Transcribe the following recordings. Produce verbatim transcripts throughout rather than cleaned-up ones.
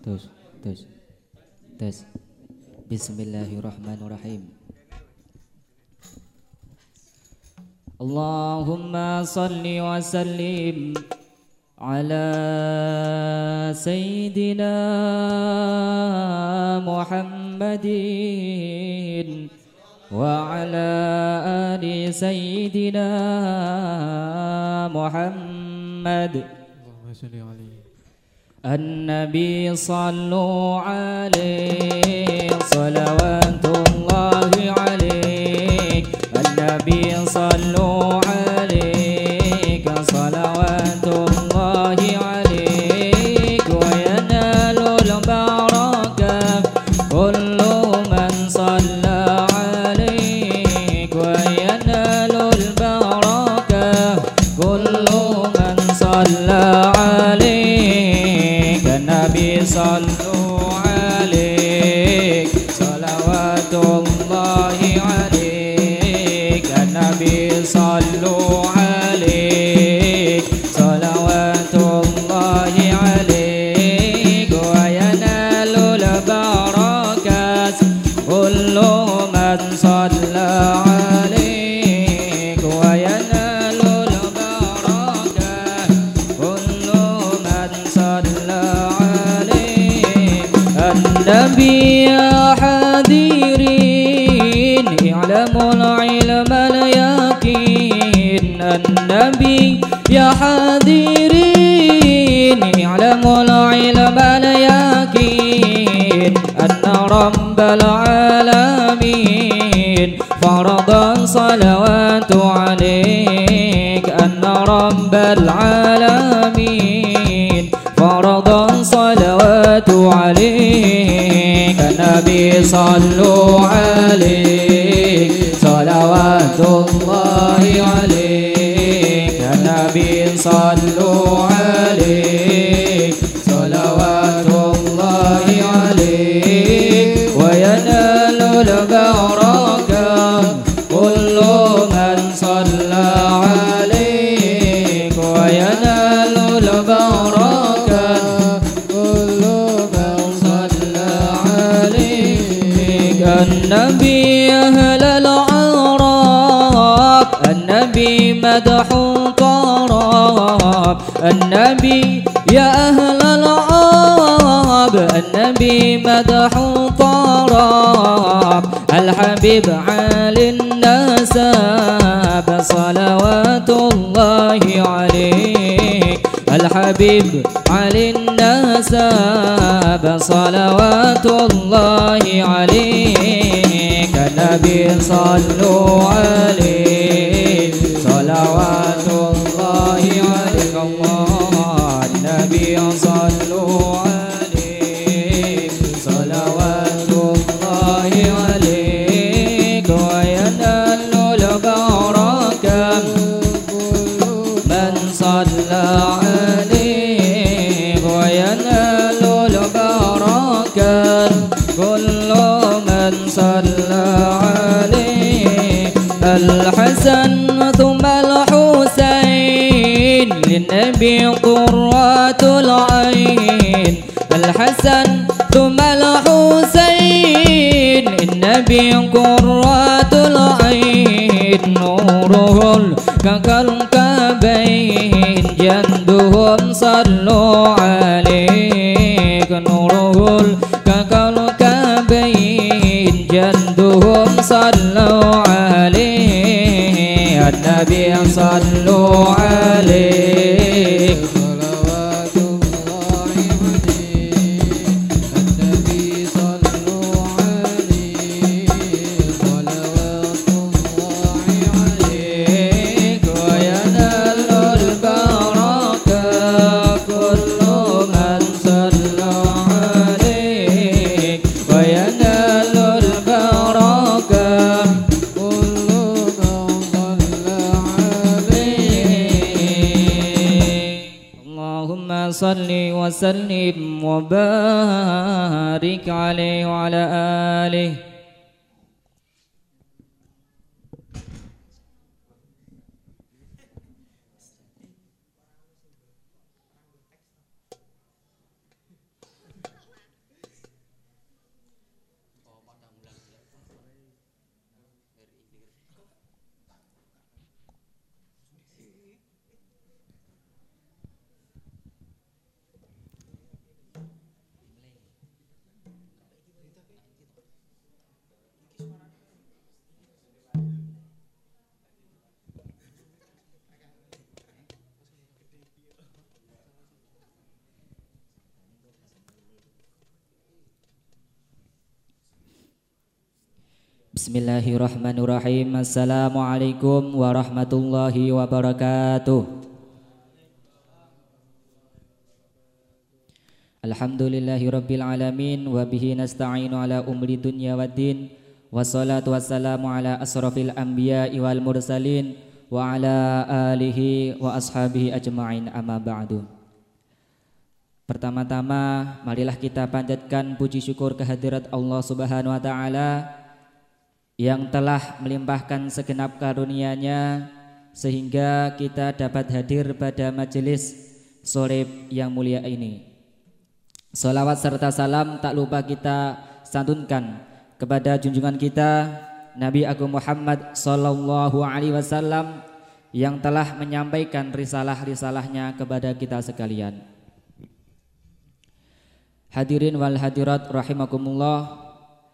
Tes, tes, tes. Bismillahirrahmanirrahim. Allahumma salli wa sallim ala Sayyidina Muhammadin wa ala ali Sayyidina Muhammad. Allahumma salli alaihi. النبي صلوا عليه صلوات الله عليك النبي صلوا عليك صلوات الله عليك وينال البركة كل من صلى عليك وينال البركة كل من صلى عليك النبي صلوا عليك صلوات الله عليك النبي صلوا عليك صلوات الله عليك وينال البركات كل من صلى عليك وينال البركات كل من صلى النبي يا حذيرين اعلموا العلم اليقين النبي يا حذيرين اعلموا العلم اليقين أن رب العالمين فرض صلوات عليك أن رب العالمين فرض صلوات عليك النبي صلوا عليك صلوات الله عليك النبي صلوا عليك صلوات الله عليك وينال البركة كل من صلى عليك وينال البركة النبي أهل العرب النبي مدح طراب النبي يا أهل العرب النبي مدح طراب الحبيب علي النسب صلوات الله عليك الحبيب علي النسب صلوات الله عليك النبي صلوا عليه صلوات الله عليك الله النبي صلوا عليه صلوات الله عليك وينال البركة من صلى عليه وينال البركة كل من صلى عليه الحسن ثم الحسين للنبي قرة العين الحسن ثم الحسين النبي قرة العين نوره كالكوكبين جندهم صلوا عليك نوره كالكوكبين جندهم صلوا عليه النبي صلوا عليه صلوات الله عليه النبي صلوا عليه صلوات الله عليك وينال البركة كل من صلى عليك وينال البركة كل من صلى عليك اللهم صل وسلم وبارك عليه وعلى آله Bismillahirrahmanirrahim. Assalamualaikum warahmatullahi wabarakatuh. Alhamdulillahi rabbil alamin. Wabihi nasta'inu ala umri dunya waddin. Wassalatu wassalamu ala asrafil anbiya'i wal mursalin. Wa ala alihi wa ashabihi ajma'in, amma ba'du. Pertama-tama marilah kita panjatkan puji syukur kehadirat Allah Subhanahu wa ta'ala yang telah melimpahkan segenap karunia-Nya sehingga kita dapat hadir pada majelis sore yang mulia ini. Salawat serta salam tak lupa kita santunkan kepada junjungan kita Nabi Agung Muhammad sallallahu alaihi wasallam yang telah menyampaikan risalah-risalahnya kepada kita sekalian. Hadirin wal hadirat rahimakumullah.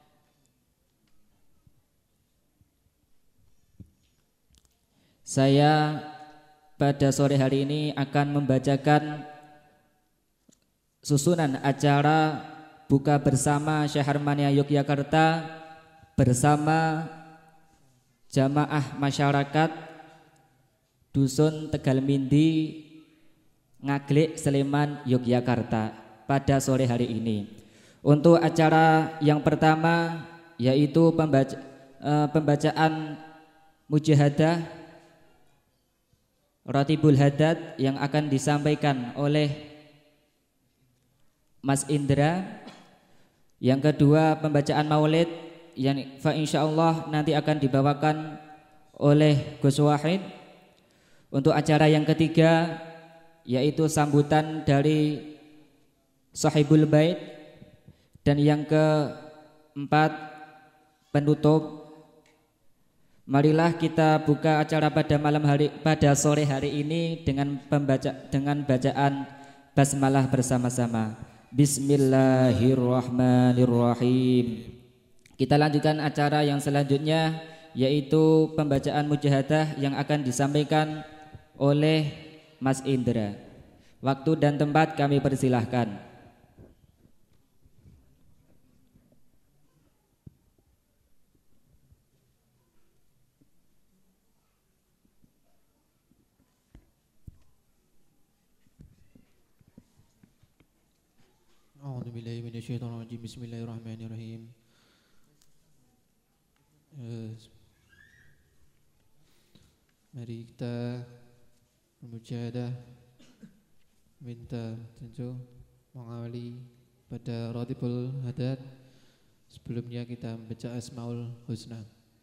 Saya pada sore hari ini akan membacakan susunan acara buka bersama Syaharmania Yogyakarta bersama jamaah masyarakat Dusun Tegal Mindi, Ngaglik, Sleman, Yogyakarta pada sore hari ini. Untuk acara yang pertama yaitu pembaca, eh, pembacaan mujahadah Ratibul Haddad yang akan disampaikan oleh Mas Indra. Yang kedua pembacaan maulid yang fa insyaallah nanti akan dibawakan oleh Gus Wahid. Untuk acara yang ketiga yaitu sambutan dari Sahibul Bait. Dan yang keempat penutup. Marilah kita buka acara pada malam hari pada sore hari ini dengan pembaca dengan bacaan basmalah bersama-sama. Bismillahirrahmanirrahim. Kita lanjutkan acara yang selanjutnya yaitu pembacaan mujahadah yang akan disampaikan oleh Mas Indra. Waktu dan tempat kami persilahkan. A'udzubillahi minasyaitonirrajim. Bismillahirrahmanirrahim. Mari kita bermujahadah, minta tentu mengawali pada Ratibul Haddad. Sebelumnya kita membaca Asmaul Husna.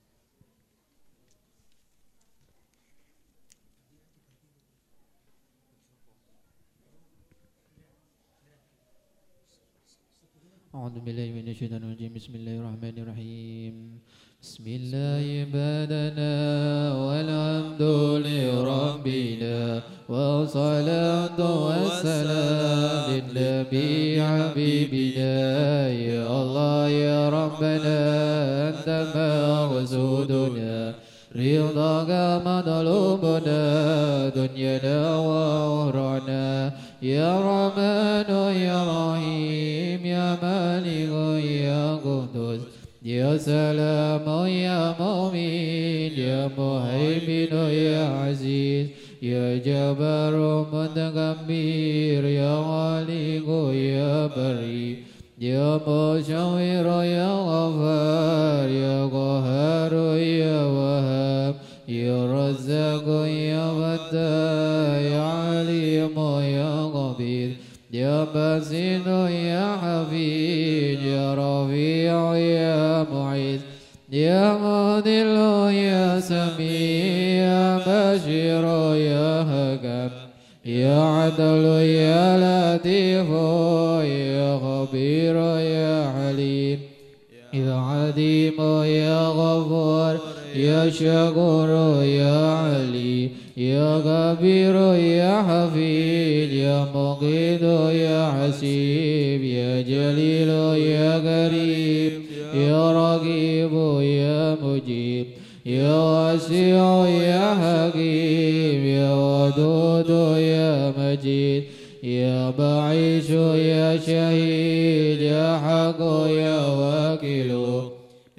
A'udzubillahi minasyaitonirrajim. Bismillahirrahmanirrahim. Bismillahi badana walhamdulillahi rabbina wa salatu wassalam linnabi habibina. Ya Allah ya Rabbana anta maqsuduna ridhaka madlubuna dunyana wa ukhrana. Ya Rahmanu ya Rahim ya Maliku ya Qudus ya Salamu ya Mu'min ya Muhaiminu ya Aziz ya Jabbaru Mutakabbir ya Khaliqu ya Bari ya Musyawwiru ya Ghaffar ya Qahharu ya Wahhab ya Razzaqu ya Fattah ya Alimu ya Qabir ya Basitu ya Hafid ya Rafi'u ya Mu'iz ya Mudillu ya Sami ya Bashiru ya Hakam ya Adlu ya Latifu ya Khabiru ya Halim ya Adimu ya Ghafur ya Syakuru ya Ali ya Kabiru ya Hafid ya Muqidu ya Hasib ya Jalilu ya Karim ya Raqibu ya Mujib ya Wasi'u ya Hakim ya Wadudu ya Majid ya Ba'ishu ya Syahid ya Haqqu ya Wakilu ya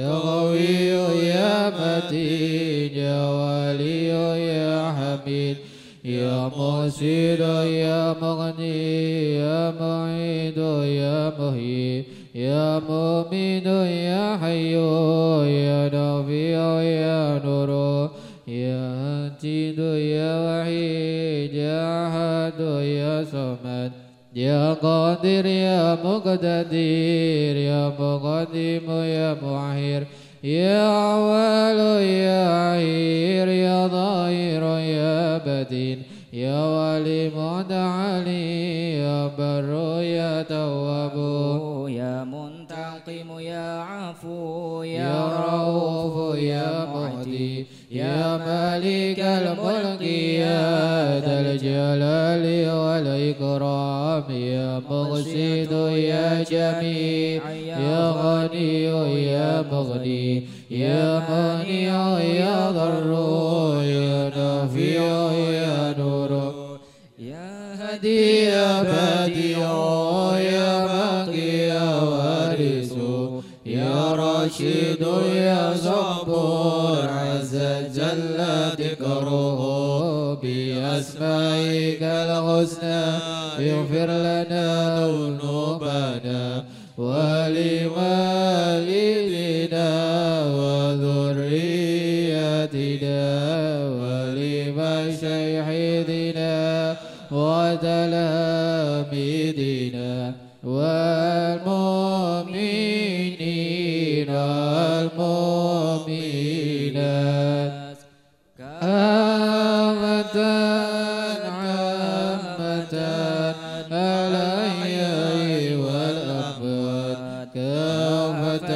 يا قوي يا متين يا ولي يا حميد يا مرشد يا مغني يا معيد يا مهيب يا مؤمن يا حي يا نافع يا نور يا هاتد يا وحيد يا أحد يا صمد يا قادر يا مقتدر يا مقدم يا معير يا أول يا أخير يا ظاهر يا بدين يا ولي متعالي يا بر يا تواب يا منتقم يا عفو يا رؤوف يا معدي يا مالك الملك يا ذا الجلال والإكرام يا مقصد يا جميع يا غني يا مغني يا مانع يا ضر يا نافع يا نور يا هدي يا بديع يا باقي يا وارث يا راشد يا صبور عز جل ذكره بأسمائك الحسنى اغفر لنا ذنوبنا ولوالدنا وذريتنا ولمشايخنا وتلاميذنا والمؤمنين والمؤمنات كافة عامة الأحياء والأموات كافة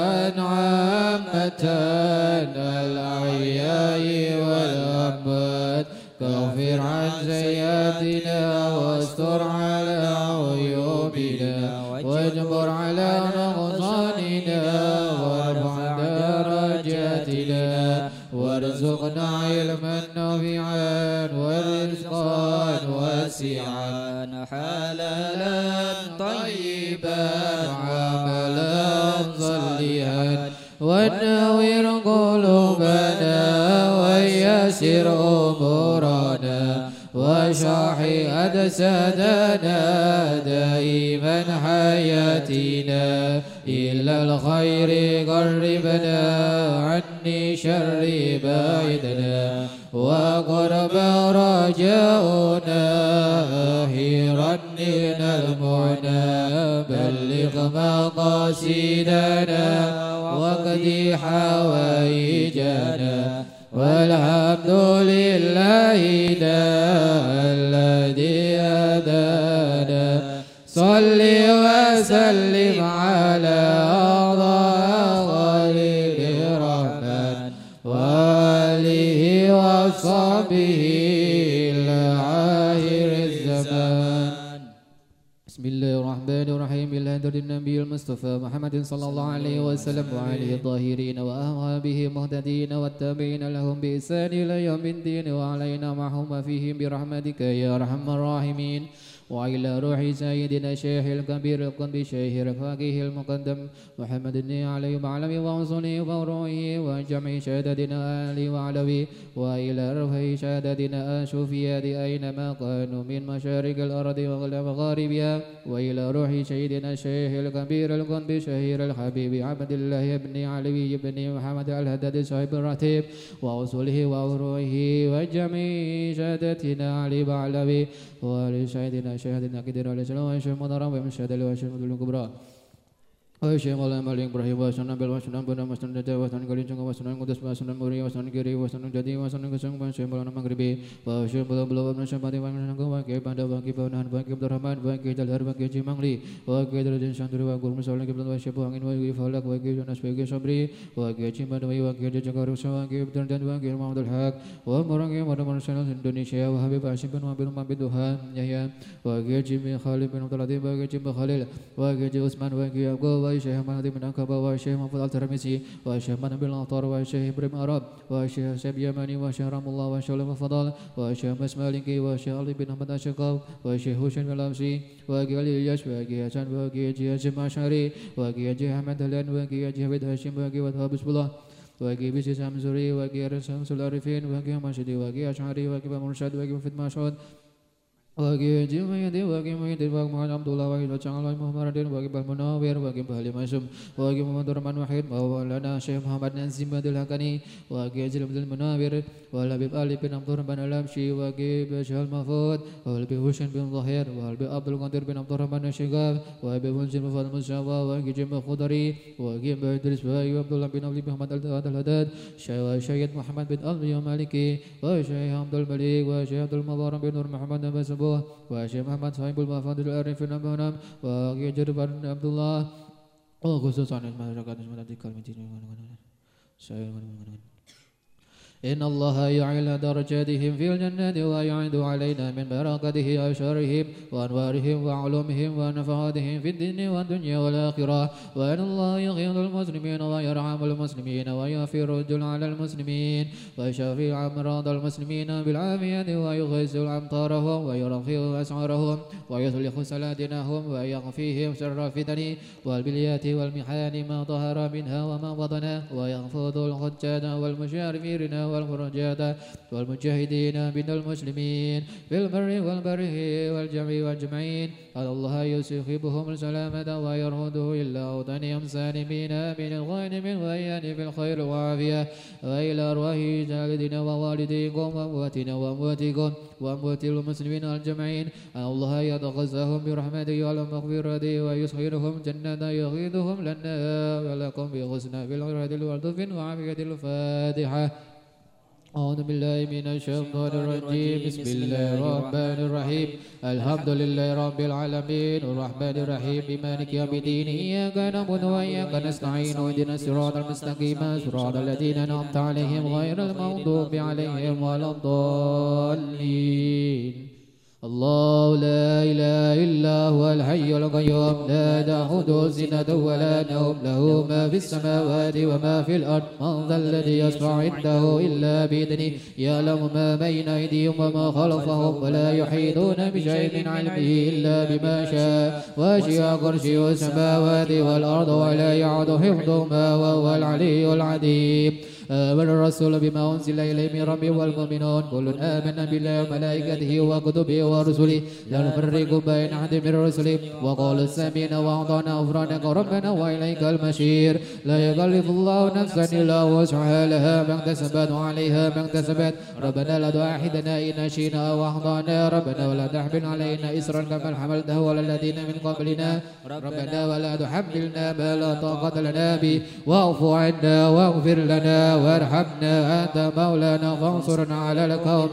عامة الأحياء والأموات كفر عن سيئاتنا واستر على عيوبنا واجبر على نقصاننا وارفع درجاتنا وارزقنا علما نافعا ورزقا واسعا حلالا طيبا عملا صالحا ونور قلوبنا ويسر أمورنا وشاحي أجسادنا دائما حياتنا إلا الخير قربنا عني شر باعدنا وقرب رجاؤنا أخيرا من المعنى بلغ مقاصدنا وقضي حوائجنا والحمد لله الذي هدانا صل وسلم على خليل الرحمن وآله وصحبه العاهر الزمان. بسم الله الرحمن الرحيم. الهدر النبي المصطفى محمد صلى الله عليه وسلم وعليه الظاهرين وأصحابه المهتدين والتابعين لهم بإحسان إلى يوم الدين وعلينا معهم فيهم برحمتك يا أرحم الراحمين. وإلى روح سيدنا الشيخ الكبير القلب شيخ الفقيه المقدم محمد بن علي وعلوي وأصله وروحه وجمع شهادتنا آله وعلوي وإلى روح شهادتنا الشوفيات أينما كانوا من مشارق الأرض ومغاربها وإلى روح سيدنا الشيخ الكبير القلب شهير الحبيب عبد الله بن علوي بن محمد الهدد صاحب الرتيب وأصله وروحه وجمع شهادتنا علي وعلوي ولسيدنا شهادنا كدير على سلام وشيخ مدرم ومشهد له وشيخ مدلو كبرى وشيخ مولانا مالك إبراهيم وسنن بل وسنن بنا وسنن جدا وسنن قليل جنگ وسنن قدس وسنن مري وسنن كري وسنن جدي وسنن كسنگ وشيخ مولانا مغربي وشيخ بلا بلا ومن شماتي ومن شنگ وكي بanda وكي بونان وكي عبد الرحمن وكي جلهر وكي جمانغلي وكي درجن شاندري وكي مسالن كي بلا وشيخ angin وكي فلك وكي جناس وكي صبري وكي جمبان وكي جنگار وكي بدردان وكي محمد الحق ومرنگي مدمر سنن Indonesia وحبيب عاصم بن وابن محمد دوحان يحيى وكي جيم خالد بن عبد العظيم وكي جيم خليل وكي عثمان وكي يعقوب والشيخ محمد بن أنكب والشيخ محمد الترمذي والشيخ محمد بن الأطار والشيخ إبراهيم عرب والشيخ شيب يماني والشيخ رحم الله والشيخ لما فضل والشيخ مسمالكي والشيخ علي بن أحمد الشقاو والشيخ هشام الأمسي وأجي علي الياس وأجي حسن وأجي أجي هاشم الأشعري وأجي أجي أحمد هلان وأجي أجي حميد هاشم وأجي وهاب بسم الله وأجي بيسي سامزوري وأجي أرسام سلارفين وأجي ماشدي وأجي أشعري وأجي مرشد وأجي مفيد مشهود وأجي أجي ميدي وأجي ميدي وأجي محمد عبد الله وأجي بشعر الله محمد الدين وأجي بالمناوير وأجي بهلي مسوم وأجي محمد الرحمن وحيد وأولنا الشيخ محمد نزيم الحقاني وأجي أجي عبد المناوير والحبيب علي بن عبد الرحمن الأمشي وأجي بشهر المفروض والحبيب حسين بن ظهير والحبيب عبد القادر بن عبد الرحمن الشيخاب والحبيب منزل بن فاطمة الشعبة وأجي جمع خضري وأجي بإدريس وأجي عبد الله بن علي بن محمد الهداد وشيخ محمد بن علي المالكي وشيخ عبد الملك وشيخ عبد المبارك بن نور محمد بن سبوه وشيخ محمد صاحب المفاضل العارفين المنام وأجي جربان عبد الله وخصوصا masyarakat Ismail إن الله يعلى درجاتهم في الجنة ويعد علينا من بركته أشرهم وأنوارهم وعلومهم ونفعاتهم في الدين والدنيا والآخرة وأن الله يغيظ المسلمين ويرحم المسلمين ويغفر الرجل على المسلمين ويشفي أمراض المسلمين بالعافية ويغيث أمطارهم ويرخي أسعارهم ويصلح سلادنهم ويغفيهم شر الفتن والبليات والمحان ما ظهر منها وما بطن ويغفظ الحجاج والمشارفين والمرجات والمجاهدين من المسلمين في البر والبر والجمع والجمعين على الله يسخبهم السلامة ويرهده إلا أوطانهم سالمين من الغانم والغيان في الخير والعافية وإلى أرواح جالدنا ووالديكم وأمواتنا وأمواتكم وأموات المسلمين الجمعين على الله يتغزاهم برحمته والمغفرة ويسخرهم جنة يغيظهم لنا ولكم بحسنى بالعرض والطف وعافية الفاتحة. أعوذ بالله من الشيطان الرجيم بسم الله الرحمن الرحيم الحمد لله رب العالمين الرحمن الرحيم مالك يوم الدين إياك نعبد وإياك نستعين اهدنا الصراط المستقيم صراط الذين أنعمت عليهم غير المغضوب عليهم ولا الضالين الله لا إله إلا هو الحي القيوم لا تأخذه سنة ولا نوم له ما في السماوات وما في الأرض من ذا الذي يشفع عنده إلا بإذنه يعلم ما بين أيديهم وما خلفهم ولا يحيطون بشيء من علمه إلا بما شاء وسع كرسيه السماوات والأرض ولا يعود حفظهما وهو العلي العظيم. آمن الرسول بما أنزل إليه من ربه والمؤمنون كل آمن بالله وملائكته وكتبه ورسله لا نفرق بين أحد من رسله وقالوا سمعنا وأطعنا غفرانك ربنا وإليك المصير. لا يكلف الله نفسا إلا وسعها لها ما اكتسبت وعليها ما اكتسبت ربنا لا تؤاخذنا إن نسينا أو أخطأنا ربنا ولا تحمل علينا إصرا كما حملته على الذين من قبلنا ربنا ولا تحملنا ما لا طاقة لنا به واعف عنا واغفر لنا وارحمنا أنت مولانا فانصرنا على القوم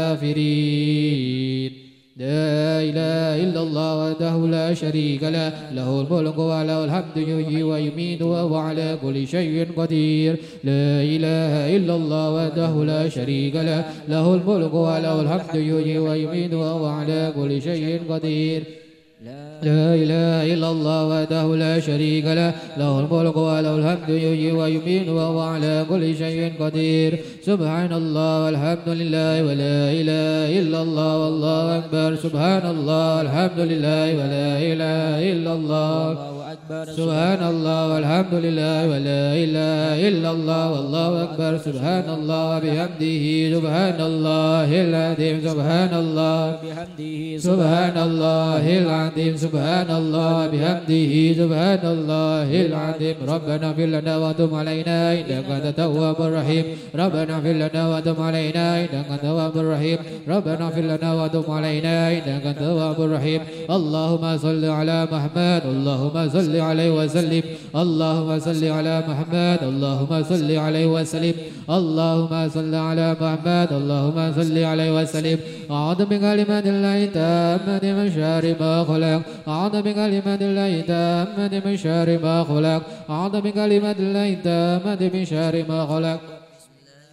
الكافرين. لا إله إلا الله وحده لا شريك له له الملك وله الحمد يحيي ويميت وهو على كل شيء قدير. لا إله إلا الله وحده لا شريك له له الملك وله الحمد يحيي ويميت وهو على كل شيء قدير. لا إله إلا الله وحده لا شريك له له الملك وله الحمد يحيي ويميت وهو على كل شيء قدير. سبحان الله والحمد لله ولا إله إلا الله والله أكبر. سبحان الله والحمد لله ولا إله إلا الله سبحان الله والحمد لله ولا إله إلا الله والله أكبر. سبحان الله بحمده سبحان الله العظيم سبحان الله بحمده سبحان الله العظيم سبحان الله بحمده سبحان الله العظيم. ربنا اغفر لنا وتب علينا إنك أنت التواب الرحيم. ربنا اغفر لنا وتب علينا إنك أنت التواب الرحيم. ربنا اغفر لنا وتب علينا إنك أنت التواب الرحيم. اللهم صل على محمد اللهم صل عليه وسلم. اللهم صل على محمد اللهم صل عليه وسلم. اللهم صل على محمد اللهم صل عليه وسلم. أعوذ بكلمات الله التامة من شر ما خلق. أعوذ بكلمات الله التامة من شر ما خلق. أعوذ بكلمات الله التامة من شر ما خلق.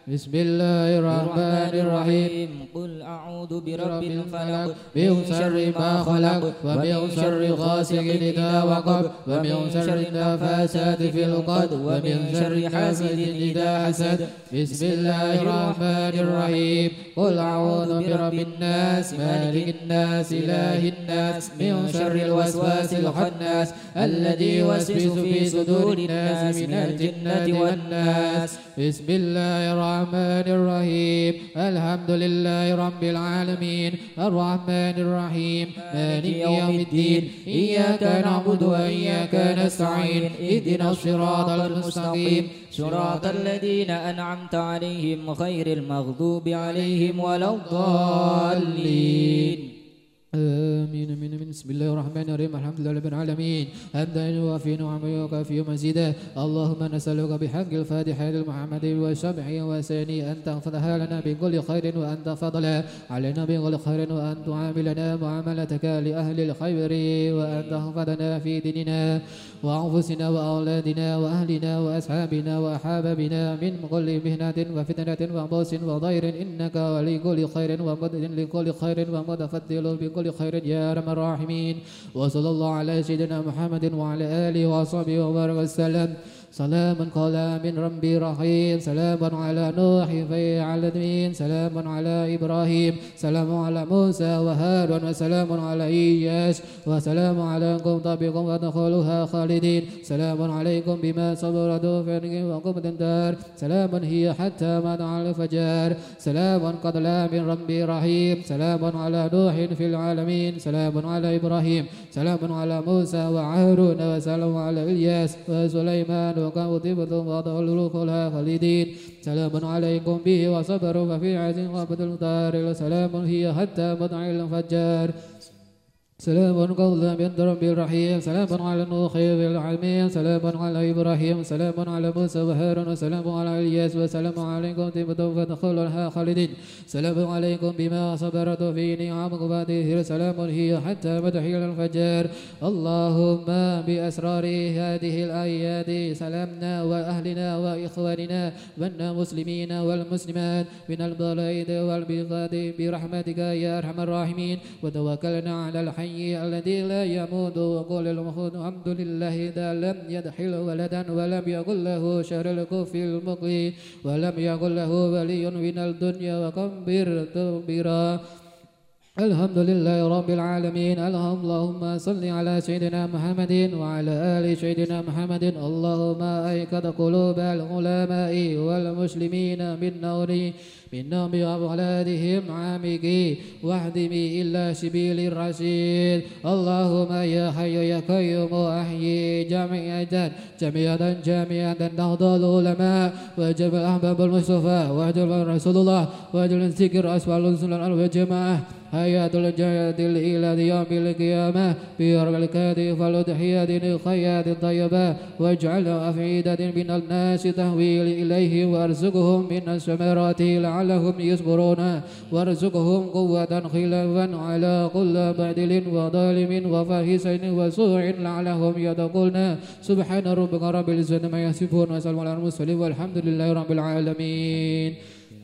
بسم الله الرحمن الرحيم قل أعوذ برب الفلق من شر ما خلق ومن شر غاسق إذا وقب ومن شر النفاثات في العقد ومن شر حاسد إذا حسد بسم الله الرحمن الرحيم قل أعوذ برب الناس مالك الناس إله الناس من شر الوسواس الخناس الذي يوسوس في صدور الناس من الجنة والناس بسم الله الرحمن الرحيم الحمد لله رب العالمين الرحمن الرحيم مالك يوم الدين إياك نعبد وإياك نستعين اهدنا الصراط المستقيم صراط الذين أنعمت عليهم غير المغضوب عليهم ولا الضالين آمين آمين آمين بسم الله الرحمن الرحيم الحمد لله رب العالمين حمدا يوافي نعمه ويكافئ مزيدا اللهم نسألك بحق الفاتحة للمحمد وشبعه وساني أن تغفرها لنا بكل خير وأن تفضل علينا بكل خير وأن تعاملنا معاملتك لأهل الخير وأن تحفظنا في ديننا وأنفسنا وأولادنا وأهلنا وأصحابنا وأحبابنا من كل مهنة وفتنة وبؤس وضير إنك ولي كل خير ومدد لكل خير ومتفضل بكل خير يا أرحم الراحمين وصلى الله على سيدنا محمد وعلى آله وصحبه وبارك وسلم سلام قال من ربي رحيم سلام على نوح في العالمين سلام على إبراهيم سلام على موسى وهارون وسلام على إياس وسلام عليكم طبيكم وادخلوها خالدين سلام عليكم بما صبرتم فإنكم وقمت الدار سلام هي حتى مطلع الفجر سلام قد لا من ربي رحيم سلام على نوح في العالمين سلام على إبراهيم سلام على موسى وهارون وسلام على إياس وسليمان وكانوا طيبتم وضلوا كلها خالدين سلام عليكم به وصبروا ففي عز وابد الدار سلام هي حتى مطلع الفجر سلام قولا من رب الرحيم سلام على نوح في العالمين سلام على إبراهيم سلام على موسى وهارون سلام على إلياس وسلام عليكم طيبتم فادخلوها خالدين سلام عليكم بما صبرت في نعمكم بعده سلام هي حتى مدحي الفجر اللهم بأسرار هذه الآيات سلامنا وأهلنا وإخواننا والمسلمين والمسلمات من البلاد والبغاد برحمتك يا أرحم الراحمين وتوكلنا على الحي الذي لا يموت وقول المخوض الحمد لله إذا لم يدخل ولدا ولم يقل له شر الكف المقي ولم يقل له ولي من الدنيا وكبر تكبيرا الحمد لله رب العالمين اللهم صل على سيدنا محمد وعلى آل سيدنا محمد اللهم أيقظ قلوب العلماء والمسلمين من نور من نوم أولادهم عامقي واهدمي إلا سبيل الرشيد اللهم يا حي يا قيوم أحيي جميعا جميعا جميعا نهض العلماء وجمع أحباب المصطفى وجمع رسول الله وجمع الذكر أسفل السنن والجماعة حياة الجنة إلى يوم القيامة بأربع الكاتب والأضحية الخيات الطيبة واجعل أفئدة من الناس تهوي إليه وارزقهم من الثمرات لعلهم يصبرون وارزقهم قوة خلافا على كل باطل وظالم وفاحش وسوء لعلهم يتقون سبحان ربك رب العزة ما يصفون وسلام على المرسلين والحمد لله رب العالمين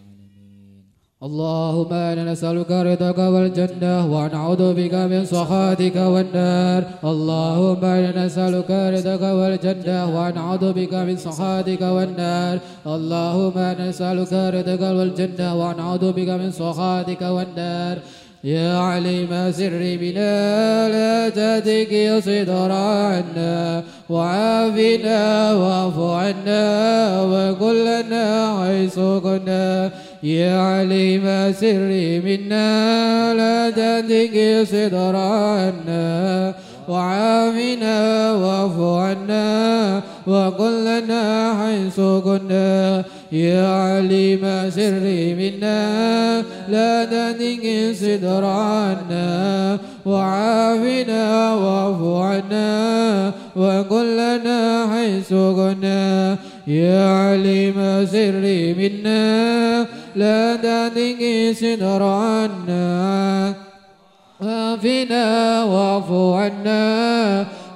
اللهم إنا نسألك رضاك والجنة ونعوذ بك من سخطك والنار اللهم إنا نسألك رضاك والجنة ونعوذ بك من سخطك والنار اللهم إنا نسألك رضاك والجنة ونعوذ بك من سخطك والنار يا عليم سر بنا لا تهتك صدر عنا وعافنا واعف عنا وكلنا حيث كنا يا عليم سر منا لا تهتك صدر عنا وعافنا واعف عنا وكلنا حيث كنا يا عليم سر منا لا تهتك صدر عنا وعافنا واعف عنا وكلنا حيث كنا يا عليم سر منا لا تهتك صدر عنا وعافنا واعف عنا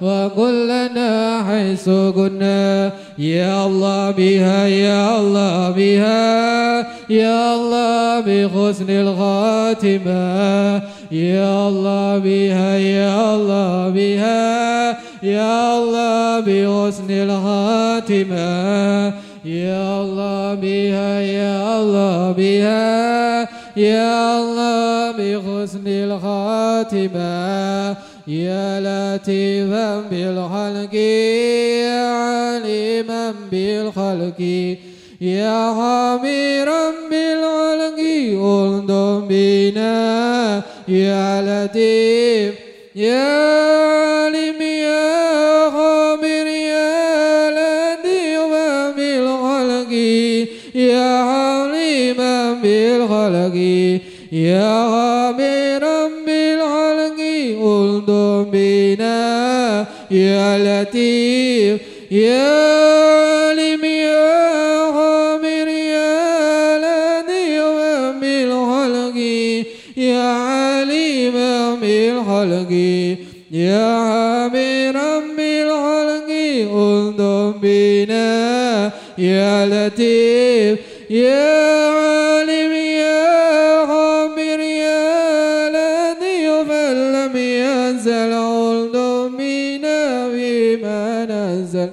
وقل لنا حيث كنا يا الله بها يا الله بها يا الله بحسن الخاتمة يا الله بها يا الله بها يا الله بحسن الخاتمة يا الله بها يا الله بها يا الله بحسن الخاتمة يا لطيفا بالخلق يا عليما بالخلق يا خبيرا بالخلق انظر بنا يا لطيف يا عليم يا خبير يا لطيف بالخلق يا عليما بالخلق يا خبيرا بالخلق انظر بنا يا لطيف يا عليم يا خبير يا لطيف بالخلق يا عليما بالخلق يا خبيرا بالخلق انظر بنا يا لطيف يا عليم يا خبير يا لطيف لم ينزل انظر بنا فيما نزل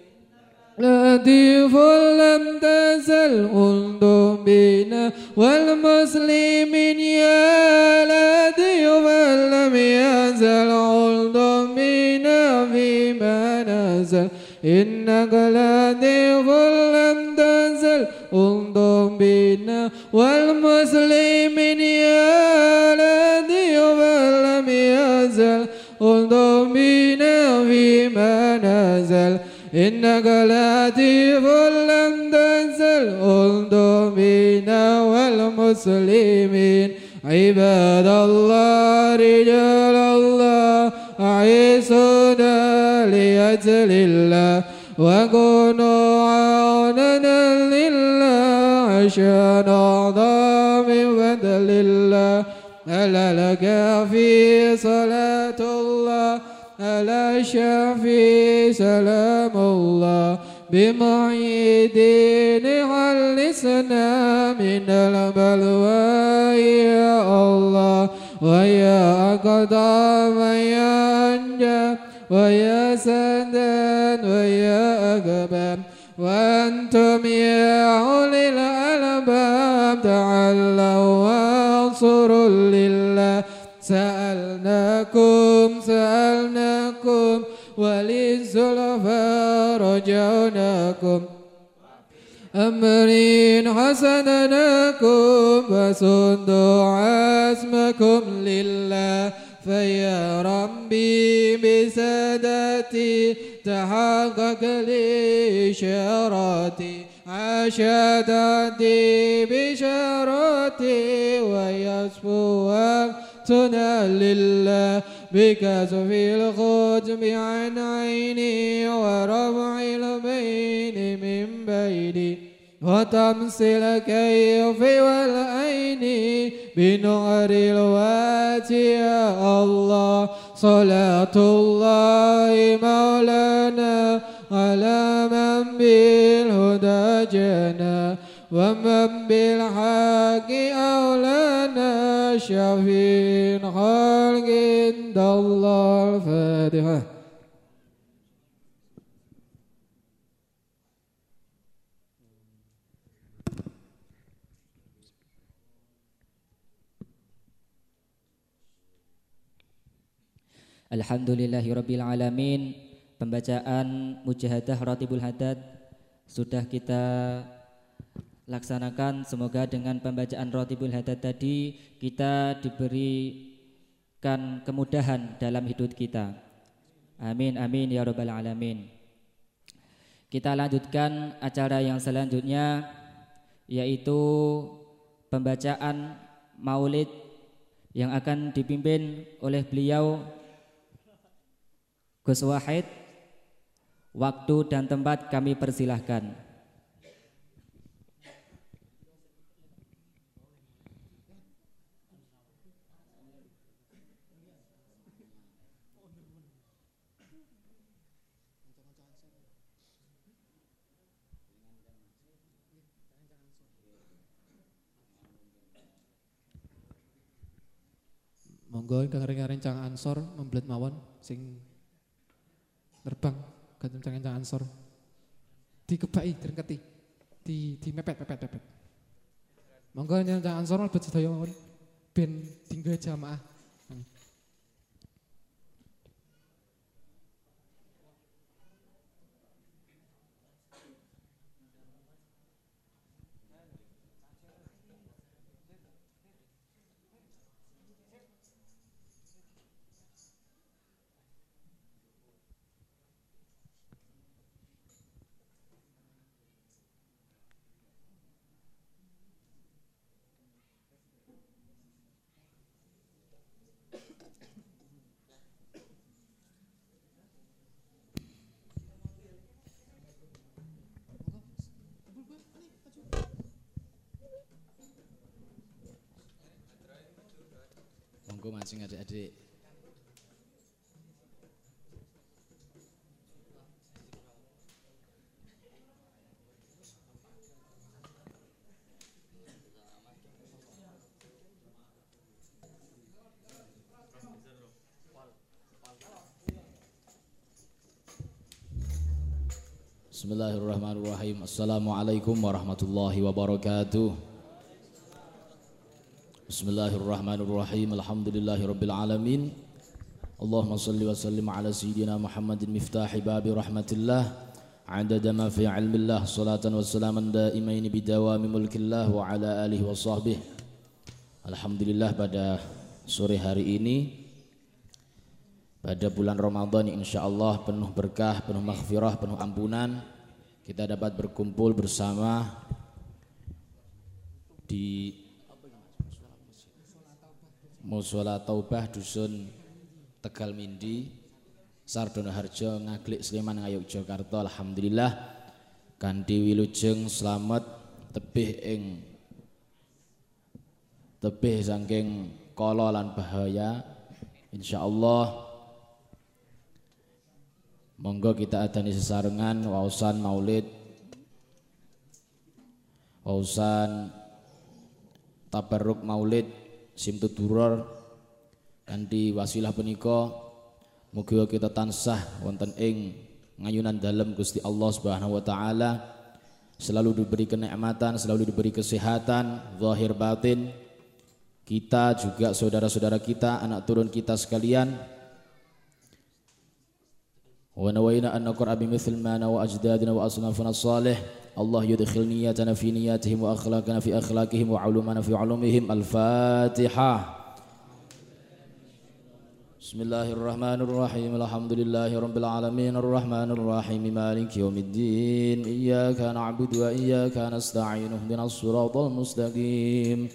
لطيف لم تزل انظر بنا والمسلمين يا لطيف لم يزل انظر بنا فيما نزل إنك لطيف لم تزل انظر بنا والمسلمين يا لطيف لم يزل انظر بنا فيما نزل إنك لطيف لم تزل انظر بنا والمسلمين عباد الله رجال الله أعيسونا لأجل الله وكونوا عوننا لله عشان أعظم فضل الله ألا لك في صلاة الله ألا الشافي سلام الله بمحيي الدين حلسنا من البلوى يا الله ويا أقدام ويا أنجاب ويا سندان ويا أقبام وأنتم يا أولي الألباب تعالوا وانصروا لله سألناكم سألناكم وللزلفى رجوناكم أمرين حسنناكم فسندوا عزمكم لله فيا ربي بسادتي تحقق لي شراتي عشادتي بشراتي ويصفو وقتنا لله بكسف الختم عن عيني ورفع البين من بيني وتمثيل الكيف والعين بنور الوات يا الله صلاة الله مولانا على من بالهدى جانا ومن بالحق أولانا شفيع خلق عند الله. الفاتحة. Alhamdulillahirabbil alamin. Pembacaan Mujahadah Ratibul Hadad sudah kita laksanakan. Semoga dengan pembacaan Ratibul Hadad tadi kita diberikan kemudahan dalam hidup kita. Amin amin ya rabbal alamin. Kita lanjutkan acara yang selanjutnya, yaitu pembacaan Maulid yang akan dipimpin oleh beliau Gus Wahid. Waktu dan tempat kami persilahkan. Monggo ingkang rencang Ansor memblet mawon sing terbang ganten rencang Ansor. Dikebaki drengketi. Di di mepet mepet mepet. Monggo rencang Ansor mlebet sedaya mawon ben dinggo jamaah. Hmm. Monggo mancing adik-adik. Bismillahirrahmanirrahim. Assalamualaikum warahmatullahi wabarakatuh. Bismillahirrahmanirrahim. Alhamdulillahirabbil alamin. Allahumma shalli wa sallim ala sayyidina Muhammadin miftahi babi rahmatillah. Adada ma fi ilmillah. Salatan wa salaman daimain bidawami mulkillah wa ala alihi wa sahbihi. Alhamdulillah pada sore hari ini pada bulan Ramadan insyaallah penuh berkah, penuh maghfirah, penuh ampunan, kita dapat berkumpul bersama di Mushola Taubah Dusun Tegal Mindi, Sardono Harjo, Ngaglik, Sleman, Ngayog, Jakarta. Alhamdulillah kanthi wilujeng slamet tebih ing tebih saking kala lan bahaya. Insyaallah monggo kita adani sesarengan waosan maulid, waosan tabarruk maulid simtu duror kanthi wasilah punika mugi kita tansah wonten ing ngayunan dalem Gusti Allah Subhanahu wa taala, selalu diberi kenikmatan, selalu diberi kesehatan zahir batin, kita juga saudara-saudara kita, anak turun kita sekalian. Wa nawaina an naqra bi mithl ma nawa ajdadina wa asnafuna salih. Allah yudkhil niyatana fi niyatihim wa akhlaqana fi akhlaqihim wa ulumana fi ulumihim. Al-Fatihah. Bismillahirrahmanirrahim. Alhamdulillahi rabbil alamin arrahmanir rahim maliki yaumiddin. Iyyaka na'budu wa iyyaka nasta'in. Ihdinas siratal mustaqim.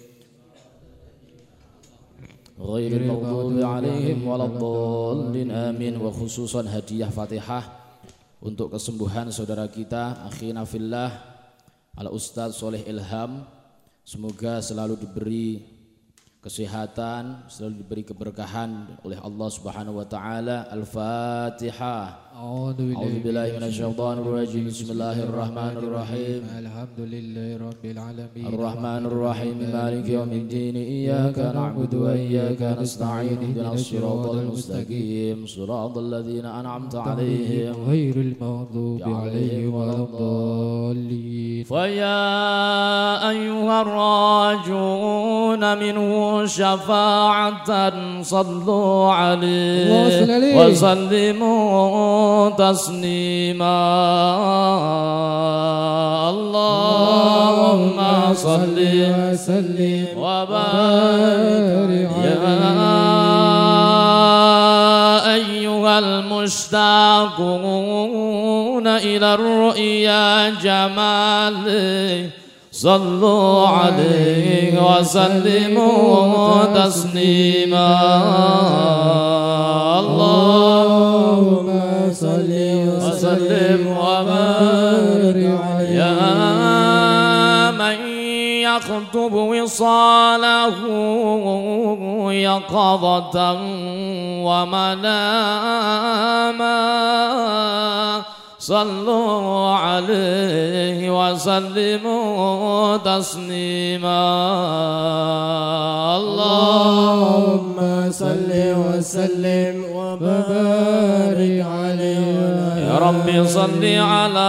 Ghairil maghdubi 'alaihim waladdallin amin. Wa khususan hadiah Fatihah untuk kesembuhan saudara kita akhina fillah Al Ustaz Soleh Ilham, semoga selalu diberi kesehatan, selalu diberi keberkahan oleh Allah Subhanahu wa taala. Al-Fatihah. A'udzu billahi minasyaitonir rajim. Bismillahirrahmanirrahim. Alhamdulillahirabbil alamin. Arrahmanir rahim. Maliki yaumiddin. Iyyaka na'budu wa iyyaka nasta'in. Ihdinas siratal mustaqim. Shiratal ladzina an'amta 'alaihim ghairil maghdubi 'alaihim waladdallin. Fa ya ayyuhar rajuna minhu syafa'atan sallu 'alaihi wa sallimu taslima. Allahumma salli wa sallim wa barik ya ayyuhal mushtaquna ila ru'ya jamali. Sallu alaihi wa sallimu taslima. Allahumma salli wa sallim wa barik alaihi. Ya man yakhtubu wisalahu yaqadatan wa manama. صلوا عليه وسلموا تسليما اللهم صل وسلم وبارك عليه يا ربي صل على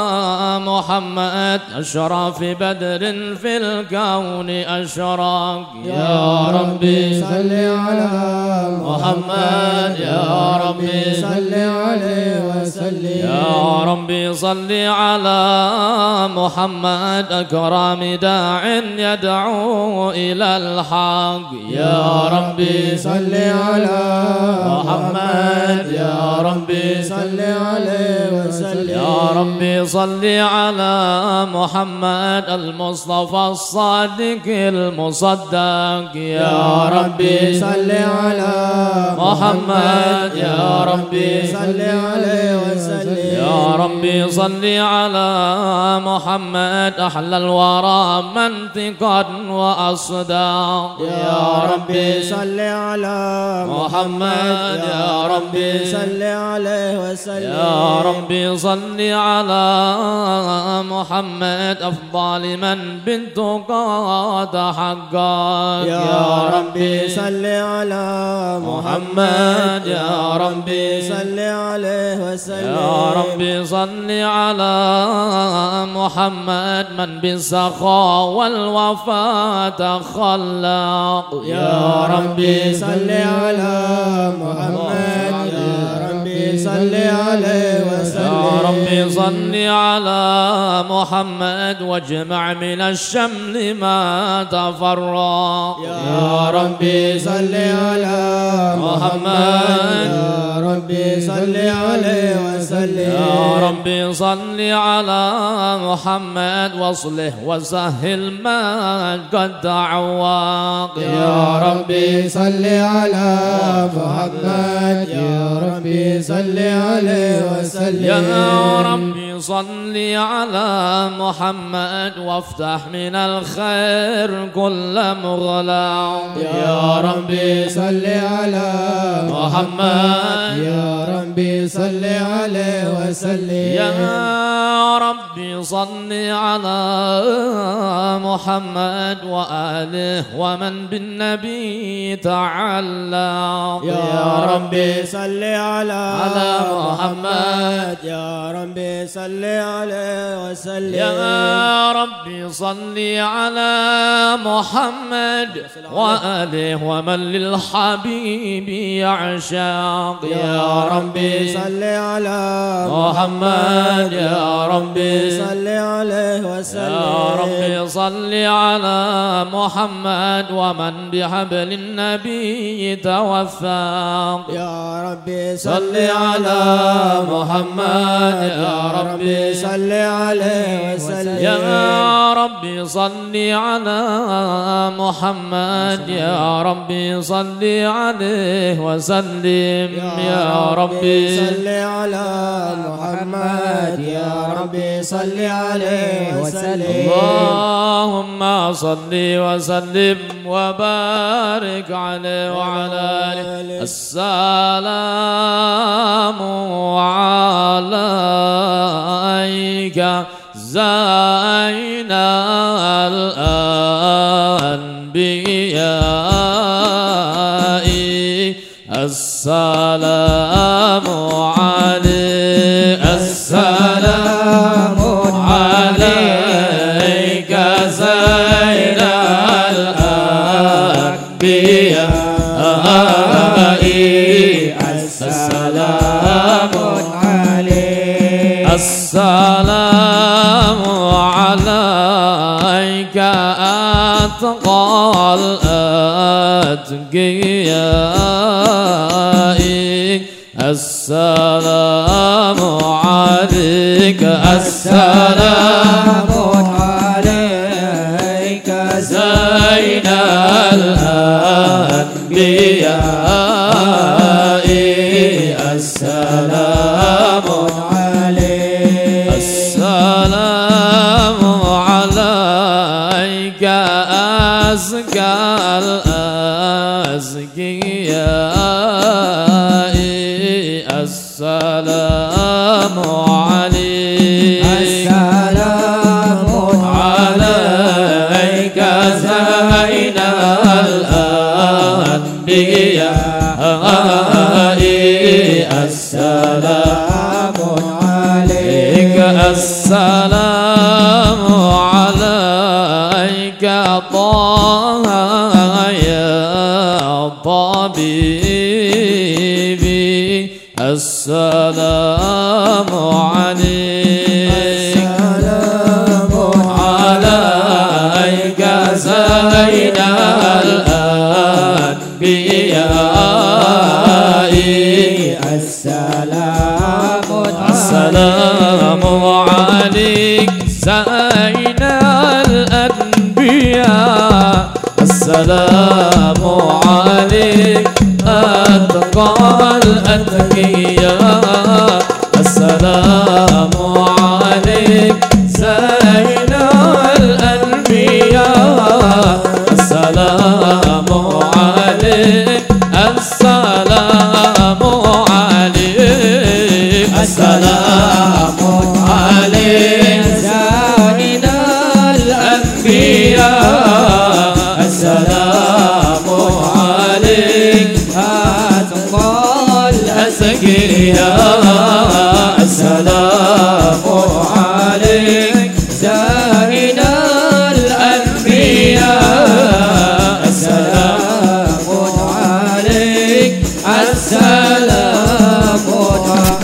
محمد أشرف بدر في الكون أشرق يا ربي صل على محمد يا ربي صل عليه وسلم يا ربي صل على محمد أكرم داع يدعو إلى الحق يا ربي صل على محمد يا ربي صل عليه وسلم يا ربي صل على محمد المصطفى الصادق المصدق يا ربي صل على محمد يا ربي صل عليه وسلم يا ربي صل على محمد أحلى الورى منطقا وأصداق يا ربي صل على محمد يا ربي صل عليه وسلم يا ربي صل على محمد أفضل من بالتقى تحقق يا ربي صل على محمد يا ربي صل عليه وسلم يا ربي صل على محمد من بالسخاء والوفاء تخلق يا ربي صل على محمد يا ربي صل عليه وسلم يا ربي صل على محمد واجمع من الشمل ما تفرق يا ربي صل على محمد يا ربي صل عليه وسلم يا ربي صل على محمد واصلح وسهل ما قد تعوق يا ربي صل على محمد يا ربي صل عليه وسلم يا ربي صل على محمد وافتح من الخير كل مغلق يا ربي صل على محمد يا ربي صل عليه وسلم يا ربي صل على محمد وآله ومن بالنبي تعلق يا ربي صل على على محمد يا ربي صل عليه وسلم يا ربي صل على محمد وآله ومن للحبيب يعشق يا ربي صل على محمد يا ربي صل عليه وسلم يا ربي صل على محمد ومن بحبل النبي توفق يا ربي صل على محمد يا ربي صل عليه وسلم يا ربي صل على محمد يا ربي صل عليه وسلم يا ربي صل على محمد يا ربي صل عليه وسلم اللهم صل وسلم وبارك عليه وعلى آله السلام عليك زين الأنبياء السلام عليك السلام عليك زين الأنبياء السلام عليك السلام عليك أتقى الأتقياء السلام عليك السلام عليك زين الأنبياء السلام عليك السلام عليك أزكى الأزكياء السلام عليك السلام عليك طه يا طبيبي السلام عليك السلام عليك زين الأنبياء السلام السلام عليك زين الأنبياء السلام عليك أتقى الأتقياء السلام عليك زين الأنبياء السلام عليك السلام عليك السلام عليك زين الأنبياء السلام عليك أتقى الأزكياء السلام عليك زين الأنبياء السلام عليك السلام عليك.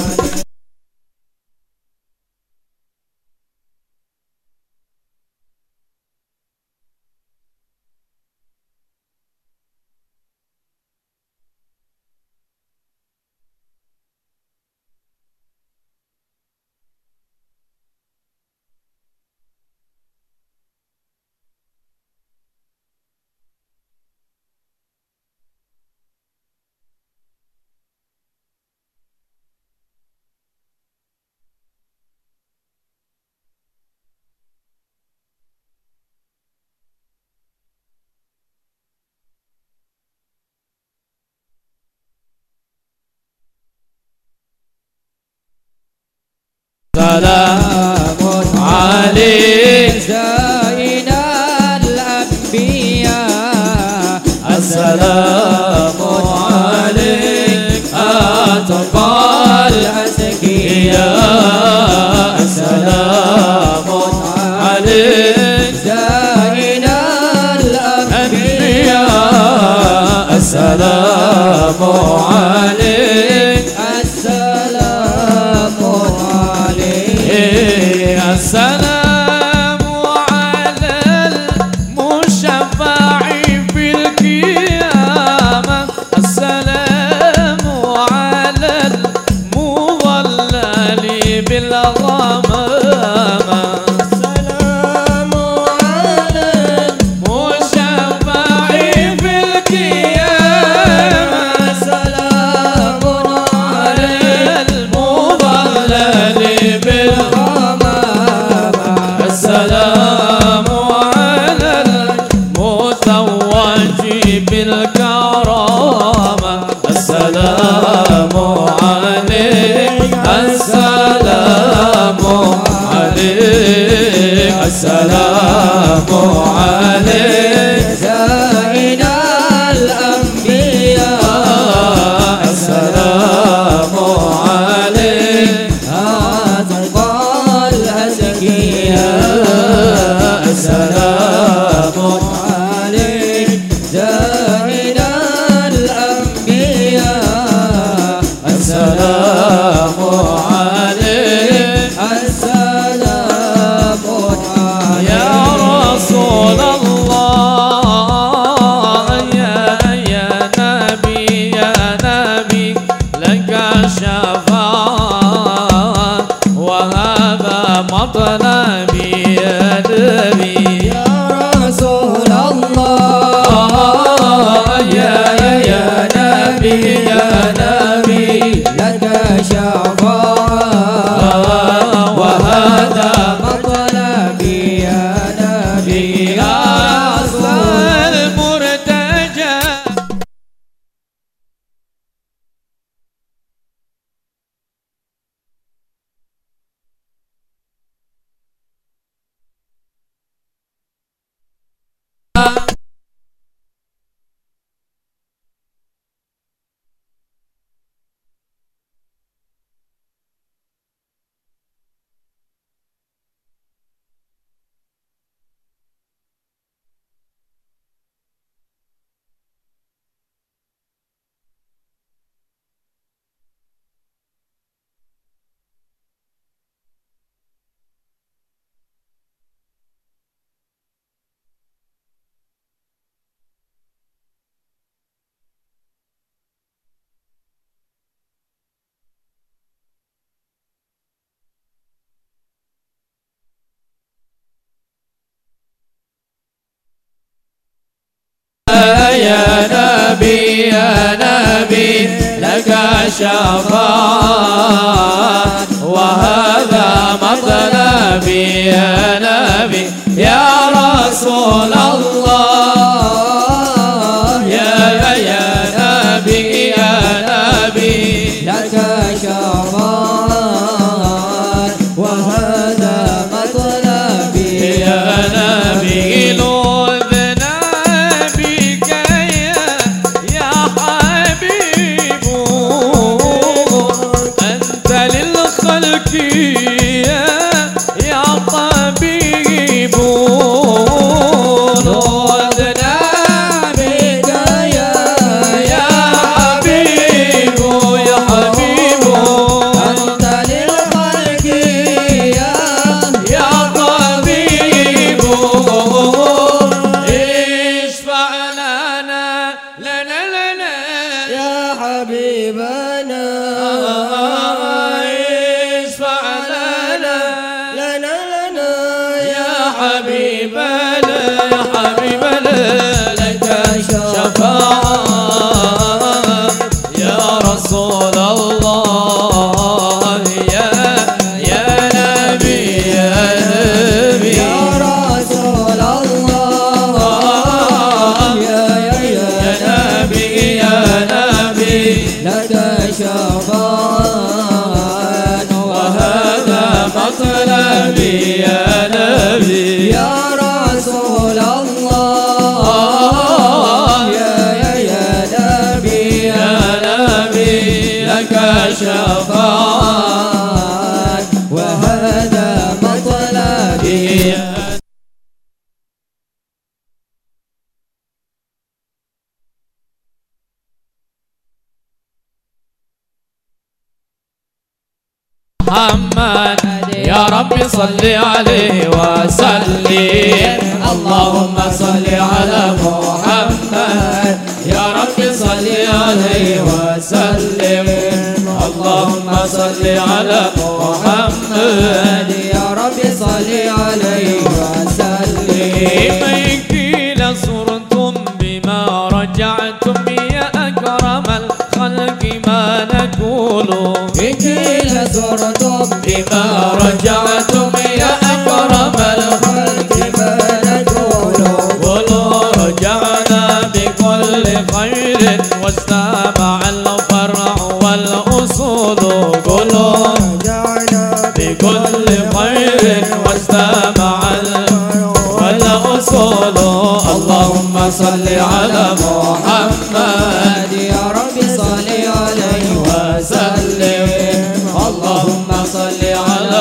سلام عليك زين الأنبياء السلام عليك أتقى الأزكياء السلام عليك زين الأنبياء السلام عليك السلام عليك السلام على المشفع في القيامة السلام على المظلل بالغمامة السلام على المشفع في القيامة السلام على المظلل بالغمامة السلام على المتوج بالكرامة السلام عليك السلام شفاعة وهذا مطلبي يا نبي يا رسول الله يا يا نبي يا نبي لك شفاعة وهذا مطلبي يا نبي لوذنا بك يا حبيب أنت للخلق يا طبيب لوذنا بك يا حبيب يا حبيب أنت للخلق يا يا طبيب اشفع لنا لنا لنا يا حبيبنا اشفع لنا لنا لنا يا حبيبنا يا حبيبنا لك شفاعة يا رسول الله يا يا نبي يا نبي يا رسول الله يا يا يا يا نبي يا نبي لك شفاعة وهذا مطلبي يا نبي يا رسول الله يا يا يا نبي يا نبي لك شفاعة وهذا مطلبي محمد يا رب صل عليه وسلم اللهم صل على محمد يا رب صل عليه وسلم اللهم صل على محمد يا رب صل عليه وسلم من قيل صرتم بما رجعتم يا أكرم الخلق ما نقول قيل زرتم بما رجعتم يا أكرم الخلق ما نقول قولوا رجعنا بكل خير واستمع الفرع والأصول قولوا رجعنا بكل خير واستمع والأصول اللهم صل على محمد يا رب صل عليه وسلم اللهم صل على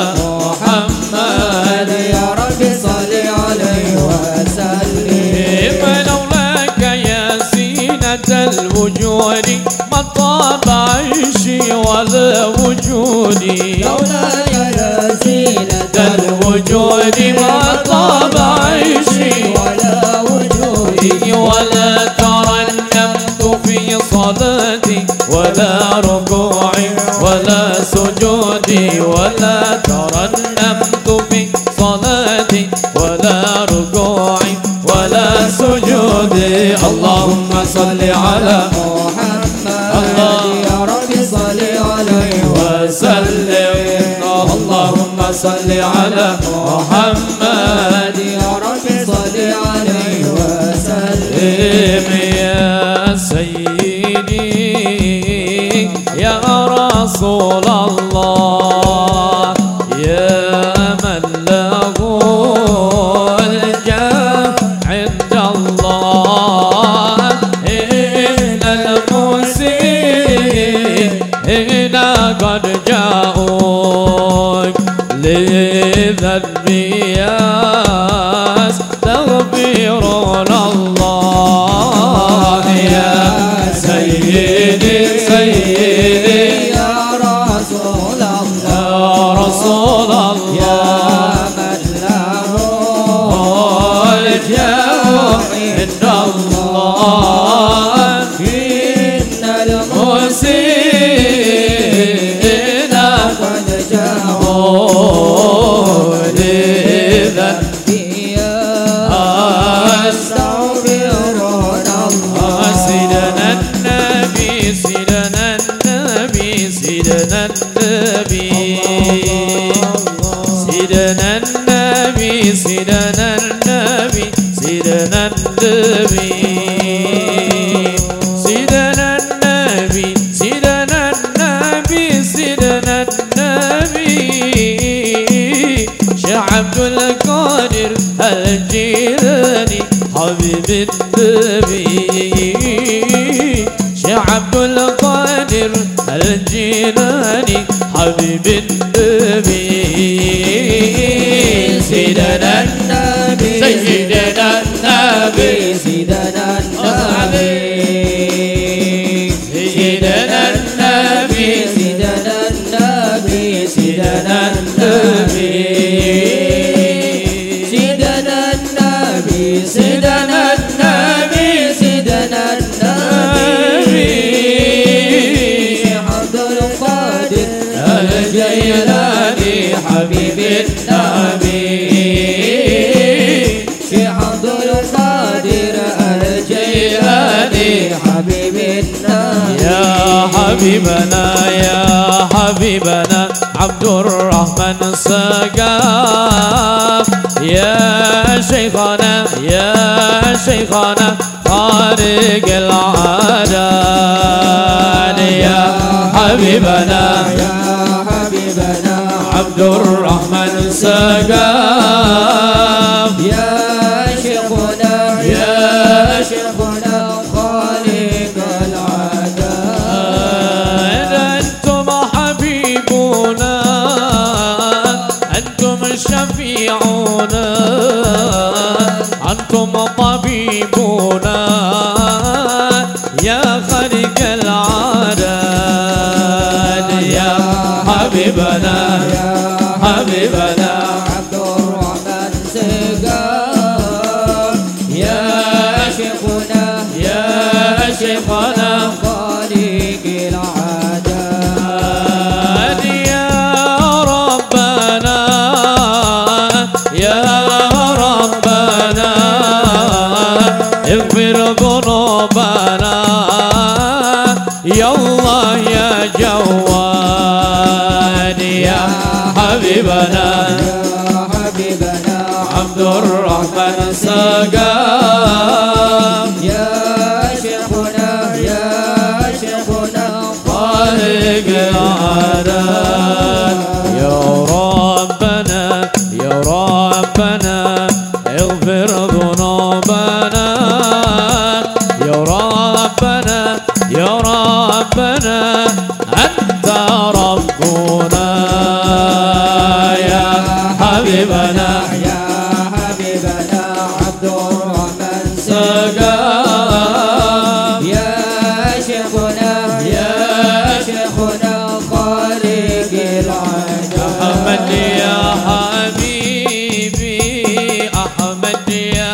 محمد يا رب صل عليه وسلم لولاك يا زينة الوجود ما طاب عيشي ولا وجودي مولاي يا زينة الوجود ما طاب عيشي ولا وجودي ولا ترنمت في صلاتي ولا ركوعي ولا سجودي ولا ترنمت في صلاتي ولا ركوعي ولا سجودي اللهم صل على محمد يا رب صل عليه وسلم اللهم صل على محمد يا رب صل عليه وسلم يا سيدي يا رسول الله يا من له الجاه عند الله إن المسيئين قد جاءوك لذنبي يستغفرون الله يا سيدي سيدي يا رسول الله يا رسول الله يا من له الجاه عند الله إن المسيئين قد جاءوا لذنبي يستغفرون الله سيدنا النبي سيدنا النبي سيدنا النبي سيدنا النبي سيدنا النبي سيدنا النبي سيدنا النبي شيخ عبد القادر الجيلاني حبيب النبي شيخ عبد القادر الجيلاني حبيب النبي سيدنا النبي سيدنا النبي سيدنا النبي سيدنا النبي سيدنا النبي سيدنا النبي سيدنا النبي سيدنا النبي سيدنا النبي عبد القادر الجيلاني حبيب النبي شيخ عبد القادر الجيلاني حبيب النبي يا حبيبنا يا حبيبنا عبد الرحمن السقاف يا شيخنا يا شيخنا خارق العادات يا حبيبنا يا حبيبنا عبد الرحمن السقاف يا شيخنا يا شيخنا خالق العادات أنتم حبيبنا أنتم شفيعنا أنتم طبيبنا يا خالق العادات يا حبيبنا يا حبيبنا عبد الرحمن السقاف يا شيخنا يا شيخنا خالق العادات يا ربنا يا ربنا اغفر ذنوبنا يا الله يا جواد يا حبيبنا يا حبيبنا عبد الرحمن السقاف يا شيخنا يا شيخنا خالق العادات يا ربنا يا ربنا اغفر ذنوبنا يا ربنا يا ربنا أنت ربنا يا حبيبنا يا حبيبنا عبد الرحمن السقاف يا شيخنا يا شيخنا خالق العادات أحمد يا حبيبي أحمد يا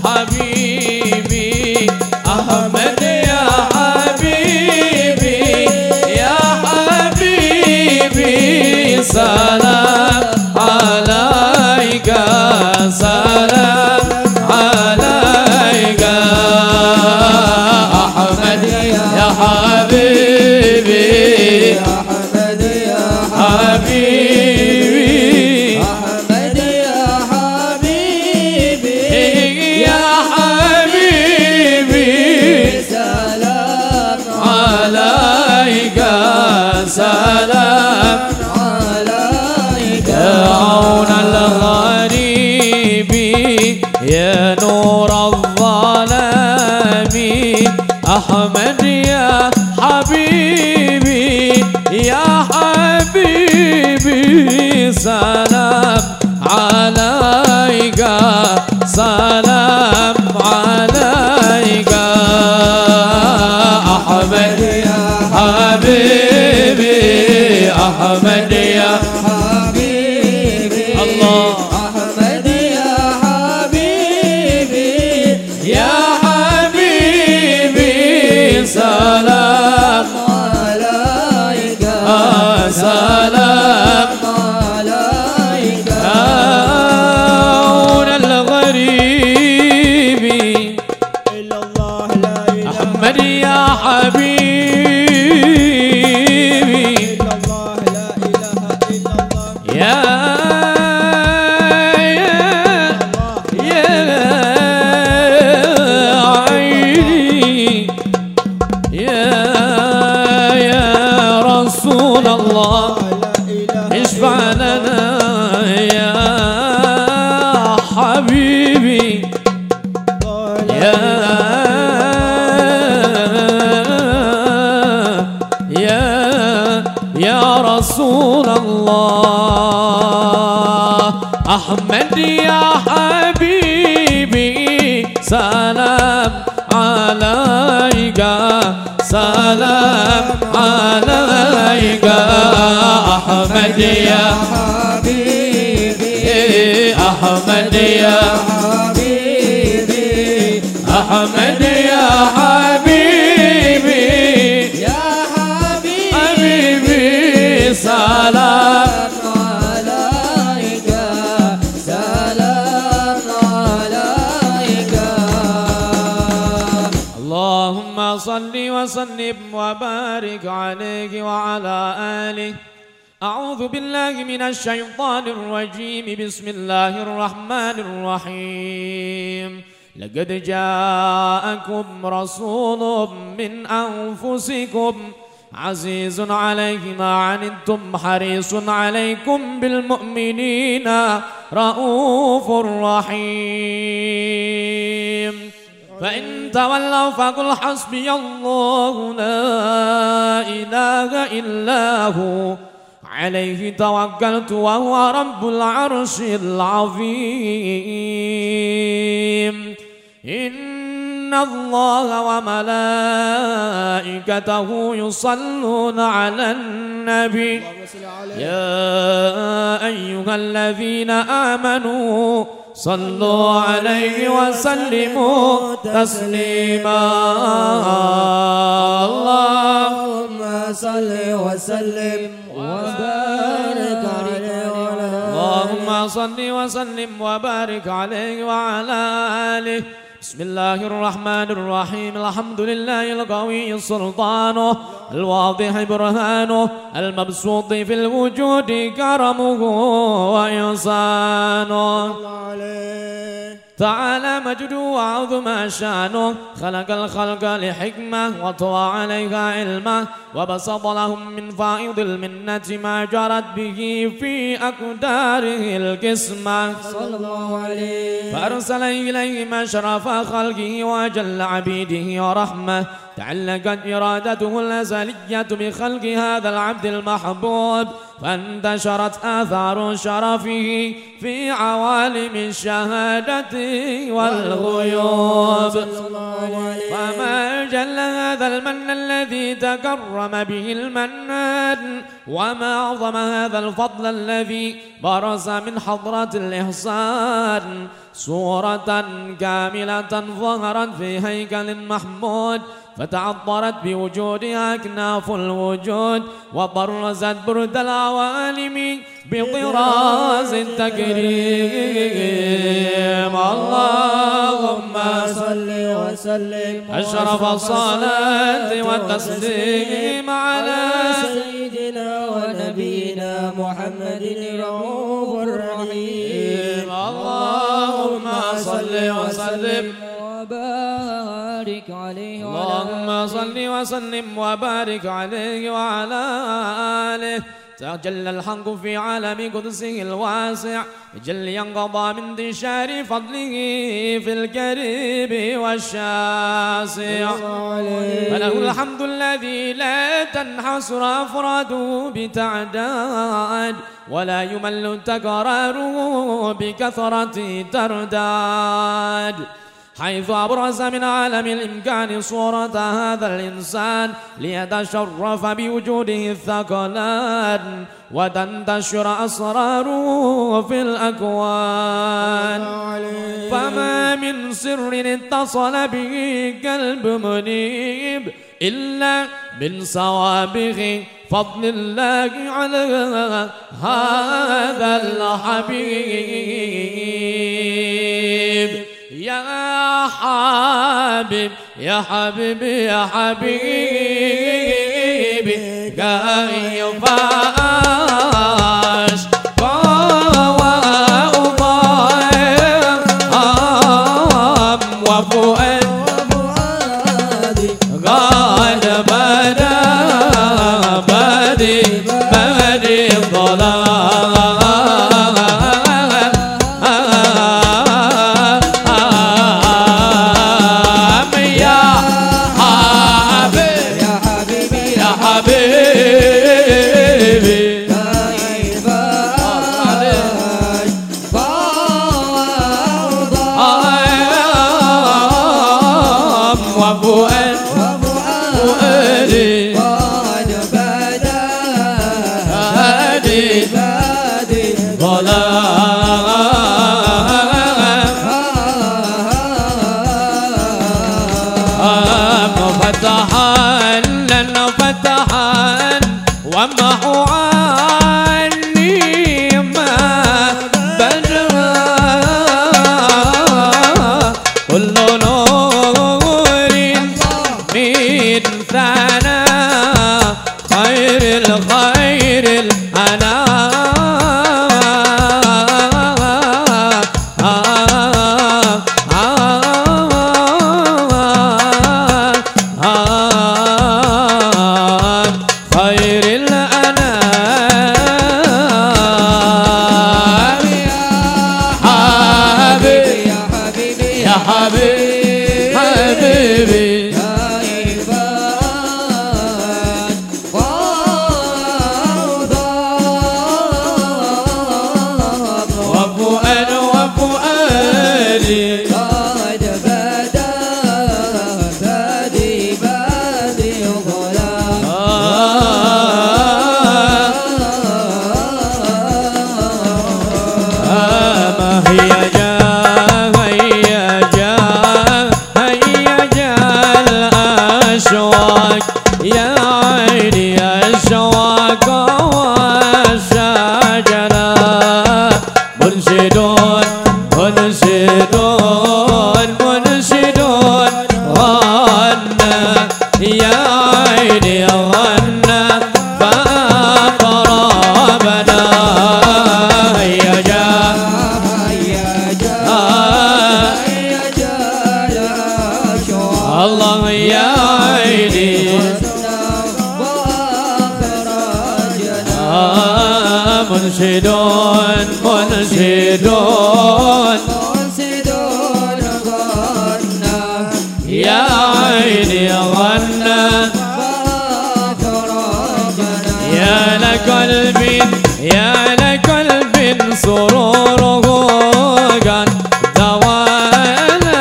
حبيبي أحمد يا حبيبي يا حبيبي سلام عليك أحمد يا حبيبي سلام عليك سلام عليك أحمد يا حبيبي أحمد يا حبيبي أحمد يا حبيبي يا حبيبي سلام عليك سلام عليك اللهم صل وسلم وبارك عليه وعلى آله. أعوذ بالله من الشيطان الرجيم. بسم الله الرحمن الرحيم. لقد جاءكم رسول من أنفسكم عزيز عليه ما عنتم حريص عليكم بالمؤمنين رؤوف رحيم. فإن تولوا فقل حسبي الله لا إله إلا هو عليه توكلت وهو رب العرش العظيم. إن الله وملائكته يصلون على النبي يا أيها الذين آمنوا صلوا عليه وسلموا تسليما. اللهم صل وسلم وبارك عليه اللهم صل وسلم وبارك عليه وعلى آله. بسم الله الرحمن الرحيم. الحمد لله القوي سلطانه الواضح برهانه المبسوط في الوجود كرمه وإحسانه تعالى مجده وعظم شانه. خلق الخلق لحكمة وطوى عليها علمه وبسط لهم من فائض المنة ما جرت به في أقداره القسمة صلى الله عليه. فأرسل إليهم أشرف خلقه وأجل عبيده ورحمة. تعلقت إرادته الأزلية بخلق هذا العبد المحبوب فانتشرت آثار شرفه في عوالم الشهادة والغيوب. وما جل هذا المن الذي تكرم به المنان وما أعظم هذا الفضل الذي برز من حضرة الإحسان. صورة كاملة ظهرت في هيكل محمود فتعطرت بوجودها أكناف الوجود وبرزت برد العوالم بطراز التكريم. اللهم صل وسلم أشرف الصلاة والتسليم على سيدنا ونبينا محمد الرؤوف الرحيم. اللهم صل وسلم وبارك عليه اللهم صل وسلم وبارك عليه وعلى آله. تجلى الحق في عالم قدسه الواسع جل ينقضى من انتشار فضله في القريب والشاسع. فله الحمد الذي لا تنحصر أفراده بتعداد ولا يمل تكراره بكثرة ترداد. حيث أبرز من عالم الإمكان صورة هذا الإنسان ليتشرف بوجوده الثقلان وتنتشر أسراره في الأكوان. فما من سر اتصل به قلب منيب إلا من سوابغ فضل الله على هذا الحبيب. يا حبيب يا حبيبي يا حبيبي كيف أشكى وأضايق وفؤادي قد بدا بدي بدي الظلام. حبيبي حبيبي حبيبي وفؤاد وفؤادي قد بدا بادي بادي غلام ما هي جا هيا جا هيا جا الأشواق يا عيني الشواق والشجرة منشدون منشدون منشدون غنى يا عيني غنى فأقربنا هيا جا هيا جا هيا جا الأشواق الله يا عيني آه منشدون منشدون منشدون غنى يا عيني غنى فأقربنا يا لقلب يا لقلب سروره قد دوانا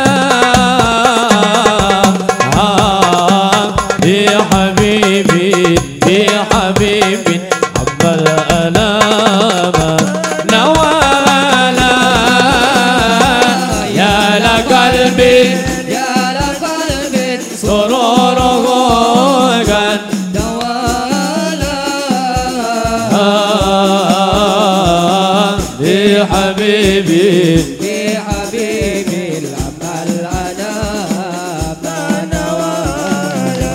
بحبيبي بحبيبي عم الألام نوالا يا لقلب يا لقلب سروره قد دوالا بحبيبي بحبيبي الأمل أنا ما نوالا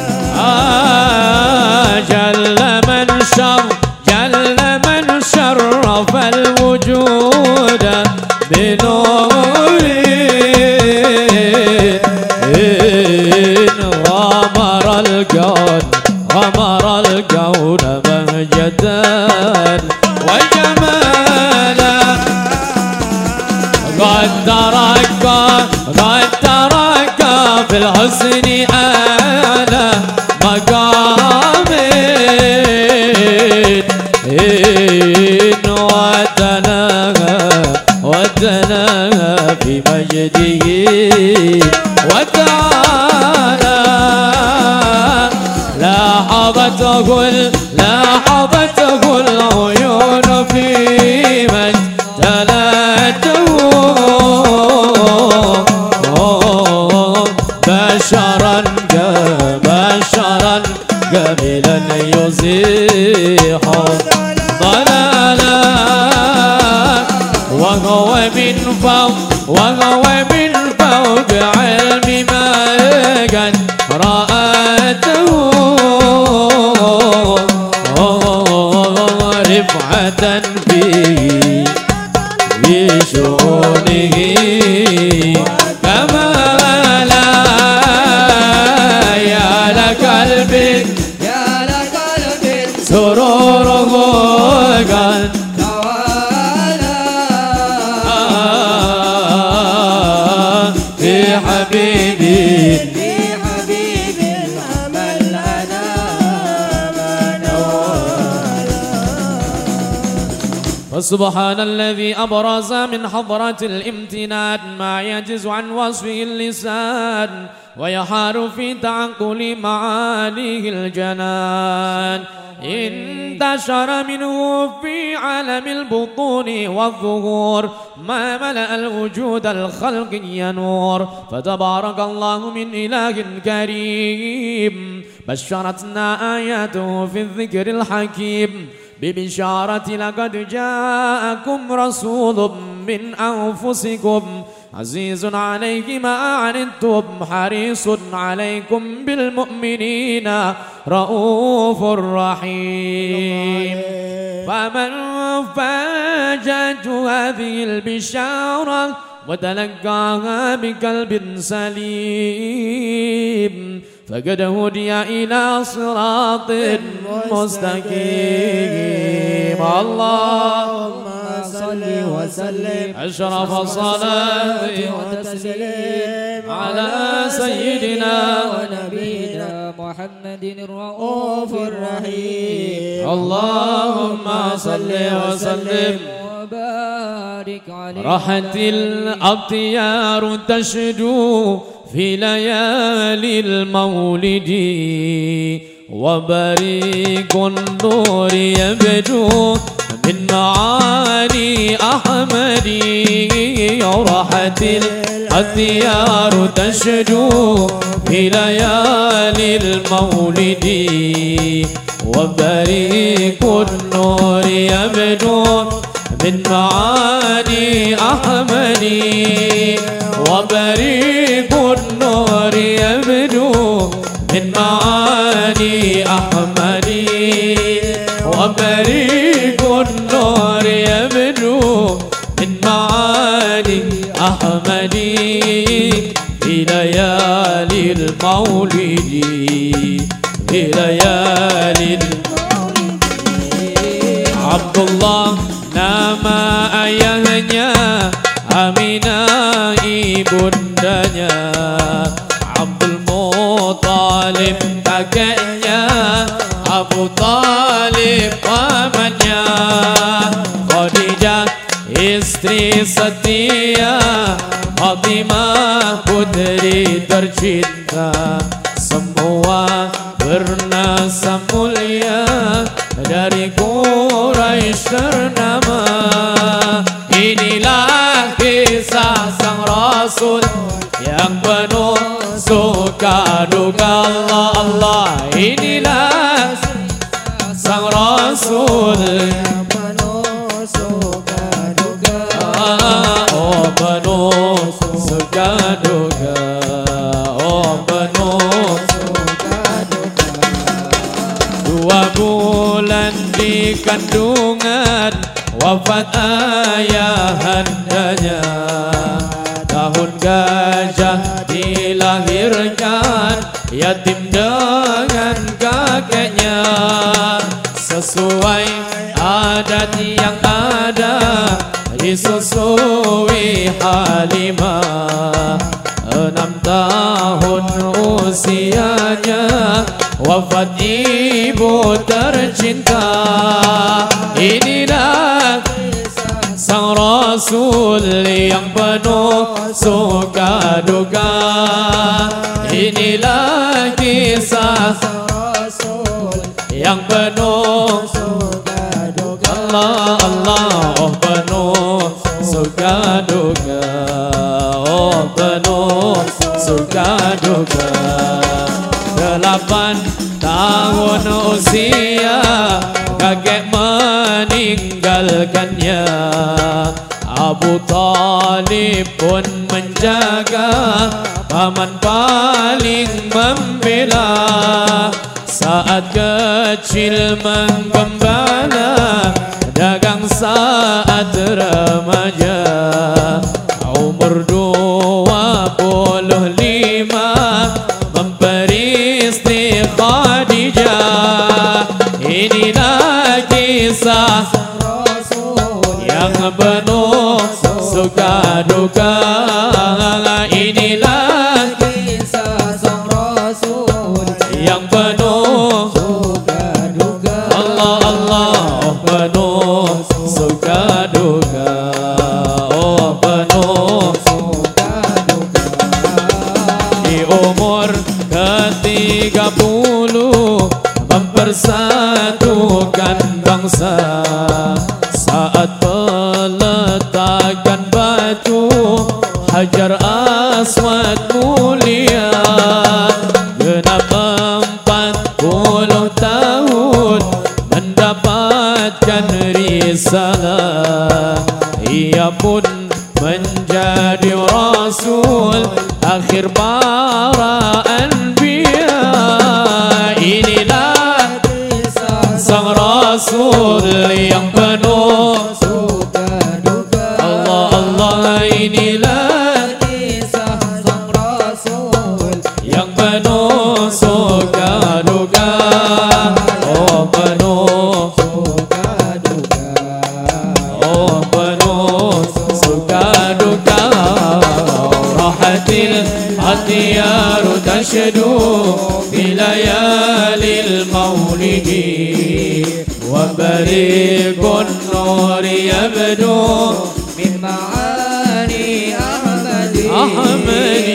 آه جل من شر جل من شرف الوجود بنوره غمر الكون غمر الكون بهجة وجمالا قد تركا قد تركا في الحسن أعلى مقام وتناهى وتناهى في مجده وتعالى لاحظته لاحظته العيون في من تلاته بشرا بشرا جميلا يزيح ضلالا وهو من فوق وهو من فوق علم ما قد رأته رفعة فيه في شؤونه كمالا يا لقلب يا لقلب سروره قد دوالا في حبيبي بحبيبي الأمل أنا ما نوالا فسبحان الذي أبرز من حضرة الامتنان ما يجز عن وصفه اللسان ويحار في تعقل معانيه الجنان انتشر منه في عالم البطون والظهور ما ملأ الوجود الخلقي نور فتبارك الله من إله كريم بشرتنا آياته في الذكر الحكيم ببشارة لقد جاءكم رسول من أنفسكم عزيز عليه ما أعنتم حريص عليكم بالمؤمنين رؤوف رحيم فمن فاجأته هذه البشارة وتلقاها بقلب سليم فقد هدي إلى صراط مستقيم. اللهم صل صل وسلم أشرف الصلاة وتسليم على سيدنا ونبينا محمد الرؤوف الرحيم اللهم صل وسلم وبارك عليه. راحت الأطيار تشدو في ليالي المولد وبريق النور يبدو من معاني أحمد. راحت الأطيار تشدو في ليالي المولد وبريق النور يبدو من معاني أحمد وبريق النور يبدو من معاني أحمد وبريق النور يبدو من معاني أحمد في ليالي المولد في ليالي المولد. عبد الله nama ayahnya Aminah ibundanya, Abdul Muttalib kakeknya, Abu Talib pamannya, Khadijah istri setia, Fatimah putri tercinta, semua bernasab mulia dari Quraisy ternama. Inilah kisah sang Rasul yang penuh suka duka. Allah Allah, inilah sang Rasul yang penuh suka duka. Oh penuh suka duka, oh penuh suka duka. Dua bulan di kandungan wafat ayahandanya, tahun gajah dilahirkan yatim dengan kakeknya. Sesuai adat yang ada disusui Halimah, enam tahun usianya wafat ibu tercinta. Inilah sang Rasul yang penuh suka duka. Inilah kisah sang Rasul yang penuh suka duka. Allah Allah, oh penuh suka duka, oh penuh suka duka. Delapan tahun usia kakek meninggalkannya, Abu Talib pun menjaga, paman paling membela. Saat kecil menggembala, dagang saat remaja, umur dua puluh lima memperi istri Khadijah. Inilah kisah Rasul yang penuh suka duka. Inilah kisah sang Rasul yang penuh suka duka. Allah Allah, oh penuh suka duka, oh penuh suka duka. Di umur ketiga puluh mempersatukan bangsa, saat peletakan batu Hajar Aswad mulia. Genap empat puluh tahun mendapatkan risalah, ia pun menjadi Rasul akhir para anbiya. Inilah sang Rasul yang penuh suka duka. Allah Allah, inilah kisah sang Rasul yang penuh suka duka. Oh penuh suka duka, oh penuh الديار تشدو في ليالي المولد وبريق النور يبدو من معاني أحمد أحمد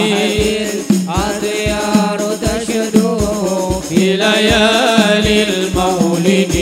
الديار تشدو في ليالي المولد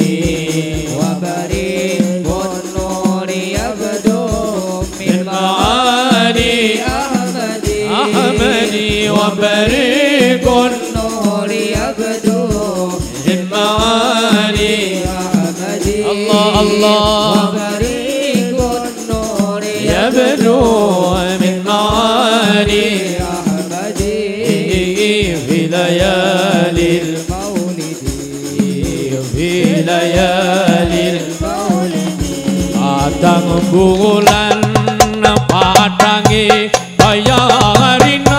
وبريق النور يبدو من معاني أحمد أحمد وبريق النور يبدو من معاني أحمد الله الله وبريق النور يبدو من معاني أحمد في ليالي المولد في ليالي المولد Padang bulan padangi kaya harina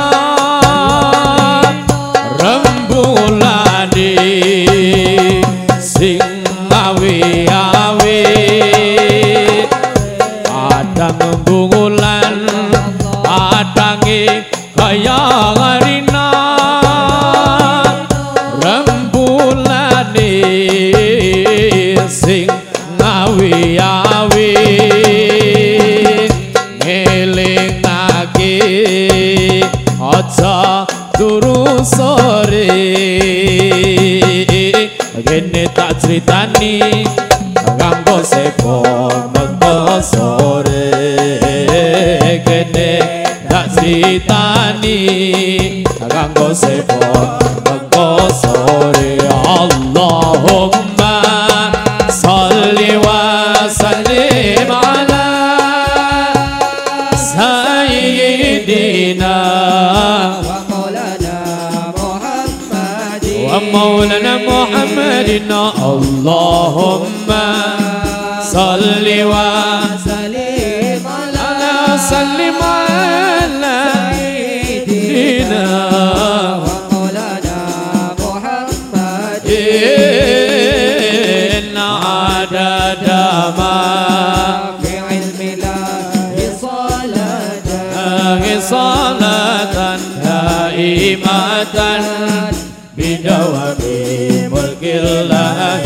rembulane sing awi-awi padang bulan padangi kaya harina rembulane sing awi-awi ngelingake aja turu sore kene tak critani kanggo sepo mengko sore kene tak critani kanggo sepo mengko sore Allahumma salli wa sallim ala sayyidina ومولانا محمد ومولانا محمدنا اللهم صل وسلم على سلم على سيدنا ومولانا محمد إن عدد ما في علم الله صلاة صلاة دائمة بدوام ملك الله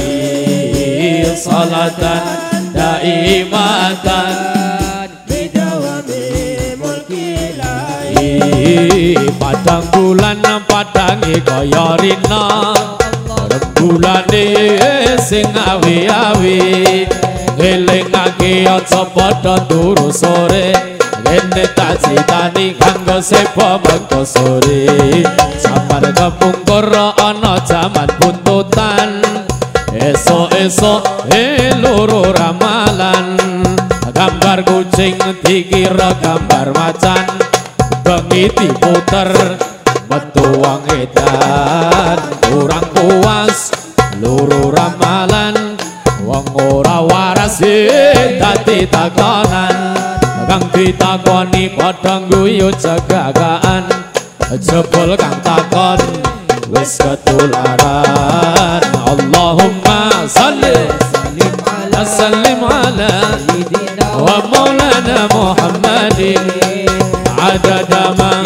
صلاة دائمة بدوام ملك الله padang bulan padangi kaya rina bulanne sing awi-awi ngelingake aja padha turu sore kene tak critani kanggo sepo mengko sore sabar kepungkur ana jaman buntutan esok-esok eloro ramalan gambar kucing dikira gambar macan bengi diputer metu wong edan kurang puas loro ramalan wong ora waras dadi takonan kang ditakoni padha guyu cegagaan jebul kang takon wis ketularan Allahumma salli wa sallim ala wa maulana Muhammadin adada man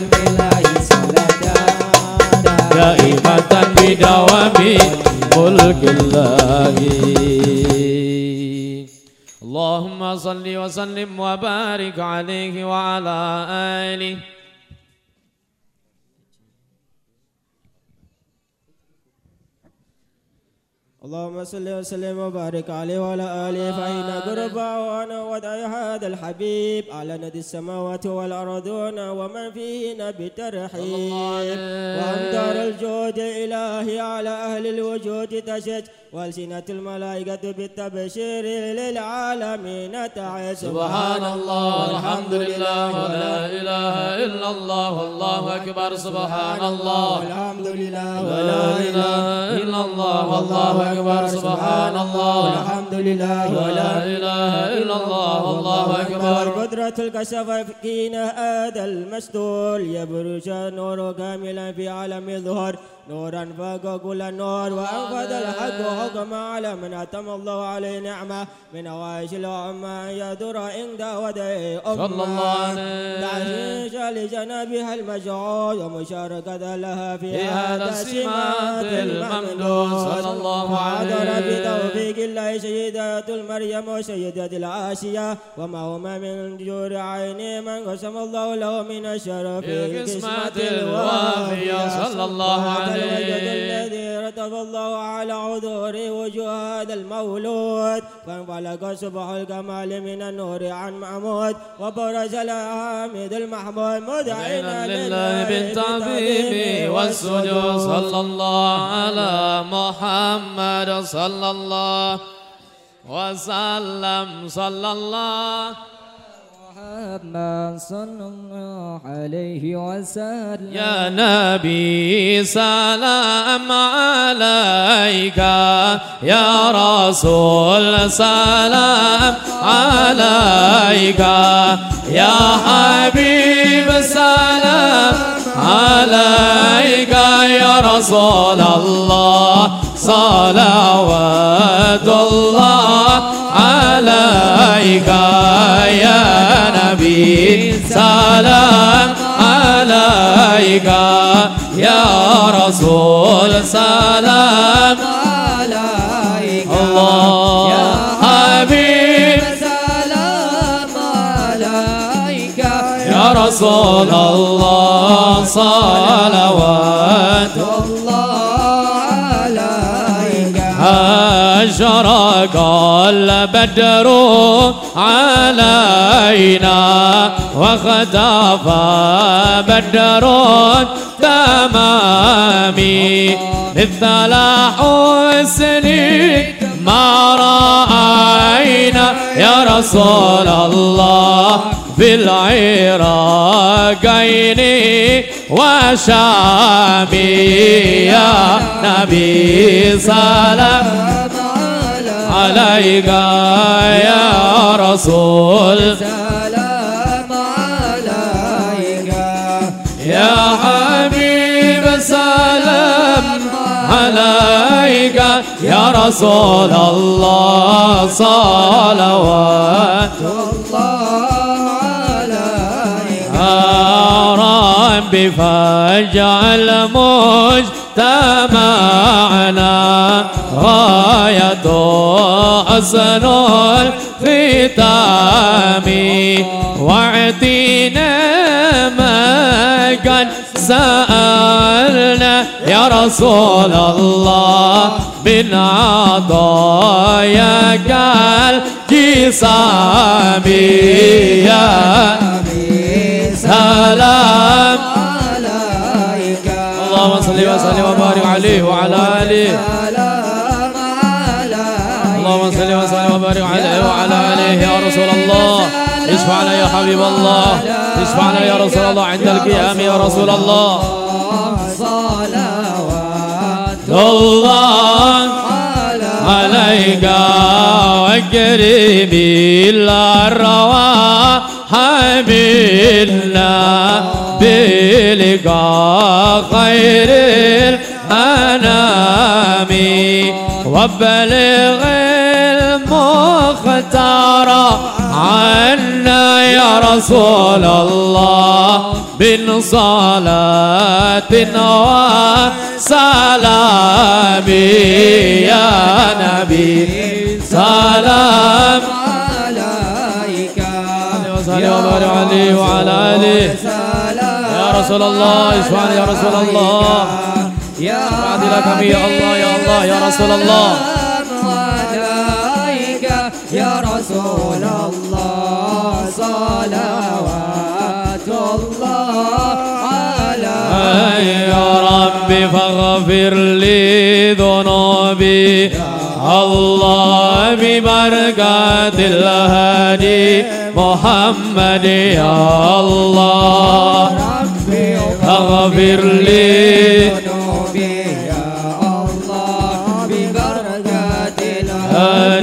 daimatan bidawami mulkillahi Allahumma salli wa sallim wa barik alaihi wa ala alihi اللهم صل وسلم وبارك عليه وعلى آله فإن قربا وأنا ودعي هذا الحبيب على ند السماوات والأرضون ومن فيهن بترحيب وأمطار الجود إلهي على أهل الوجود تشج والسنة الملائكة بالتبشير للعالمين تعيش سبحان الله والحمد لله ولا إله إلا الله والله أكبر سبحان الله والحمد لله ولا إله إلا الله والله أكبر سبحان الله والحمد لله ولا إله إلا الله والله أكبر قدرة الكشف فينا هذا المستور يبرز النور كاملا في عالم الظهر نورا فوق كل النور وأنفذ الحق حكما على من أتم الله عليه نعمة من عوائش الأمة يدر عند وديه أمة صلى الله عليه تعشيش لجنابها المشعور ومشاركة لها في في هذا السمات الممدود صلى الله عليه وعذر بتوفيق الله سيدة المريم وسيدة العاشية وما هما من جور عيني من قسم الله له من الشرف في القسمة الوافية صلى الله عليه الوجد الذي رتب الله على عذور وجوه هذا المولود فانفلق صبح الكمال من النور عن محمود وبرز الحامد المحمود مدعينا لله بالتعظيم والسجود صلى الله على محمد صلى الله وسلم صلى الله محمد صلى الله عليه وسلم يا نبي سلام عليك يا رسول سلام عليك يا حبيب سلام عليك يا رسول الله صلوات الله عليك يا نبي سلام عليك يا رسول سلام عليك الله يا حبيب سلام عليك يا رسول الله صلوات الله عليك أشرق البدر علينا واختفى بدر تمامي مثل حسنك ما رأينا يا رسول الله في العراقين وشامي يا نبي سلام عليك يا رسول سلام عليك يا حبيب سلام عليك يا رسول الله صلوات الله عليك يا ربي فاجعل مجتمعنا غاية حسن الختام واعطينا ما قد سألنا يا رسول الله من عطاياك الجسام يا سلام عليك اللهم صل وسلم وبارك عليه وعلى آله اللهم صل وسلم وبارك عليه وعلى آله يا رسول الله اشفع لنا يا حبيب الله اشفع لنا يا رسول الله عند القيام يا رسول الله صلوات الله عليك واكرم الارواح حبيبنا بلقاء خير الانام وبلغ المختار عنا يا رسول الله من صلاة وسلام يا نبي سلام عليك وسلم وبارك عليه وعلى آله يا رسول الله اشفعني يا رسول الله يا لك يا الله يا الله يا رسول الله عليك يا رسول الله صلوات الله عليك يا ربي فاغفر لي ذنوبي الله ببركة الهادي محمد يا الله فاغفر لي ذنوبي يا الله ببركة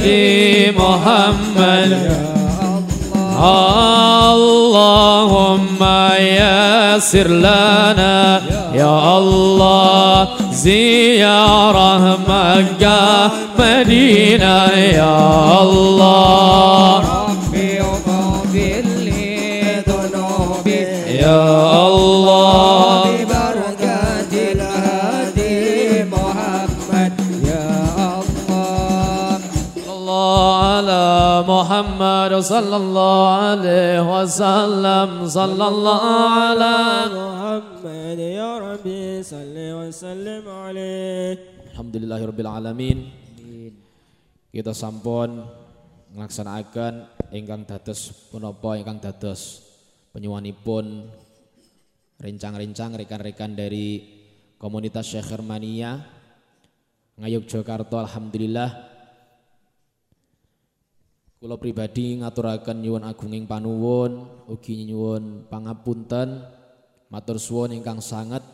الهادي محمد اللهم يسر لنا يا الله زيارة مكة مدينة يا الله ربي اغفر لي ذنوبي يا الله ببركة الهادي محمد يا الله الله على محمد صلى الله عليه وسلم صلى الله على محمد يا ربي صل وسلم عليه. Alhamdulillahirabbil alamin. Kita sampun nglaksanaken ingkang dados punapa ingkang dados penyuwanipun rencang-rencang rekan-rekan dari komunitas Syekh Hermania Ngayogyakarta. Alhamdulillah kula pribadi ngaturaken nyuwun agunging panuwun ugi nyuwun pangapunten matur suwun ingkang sanget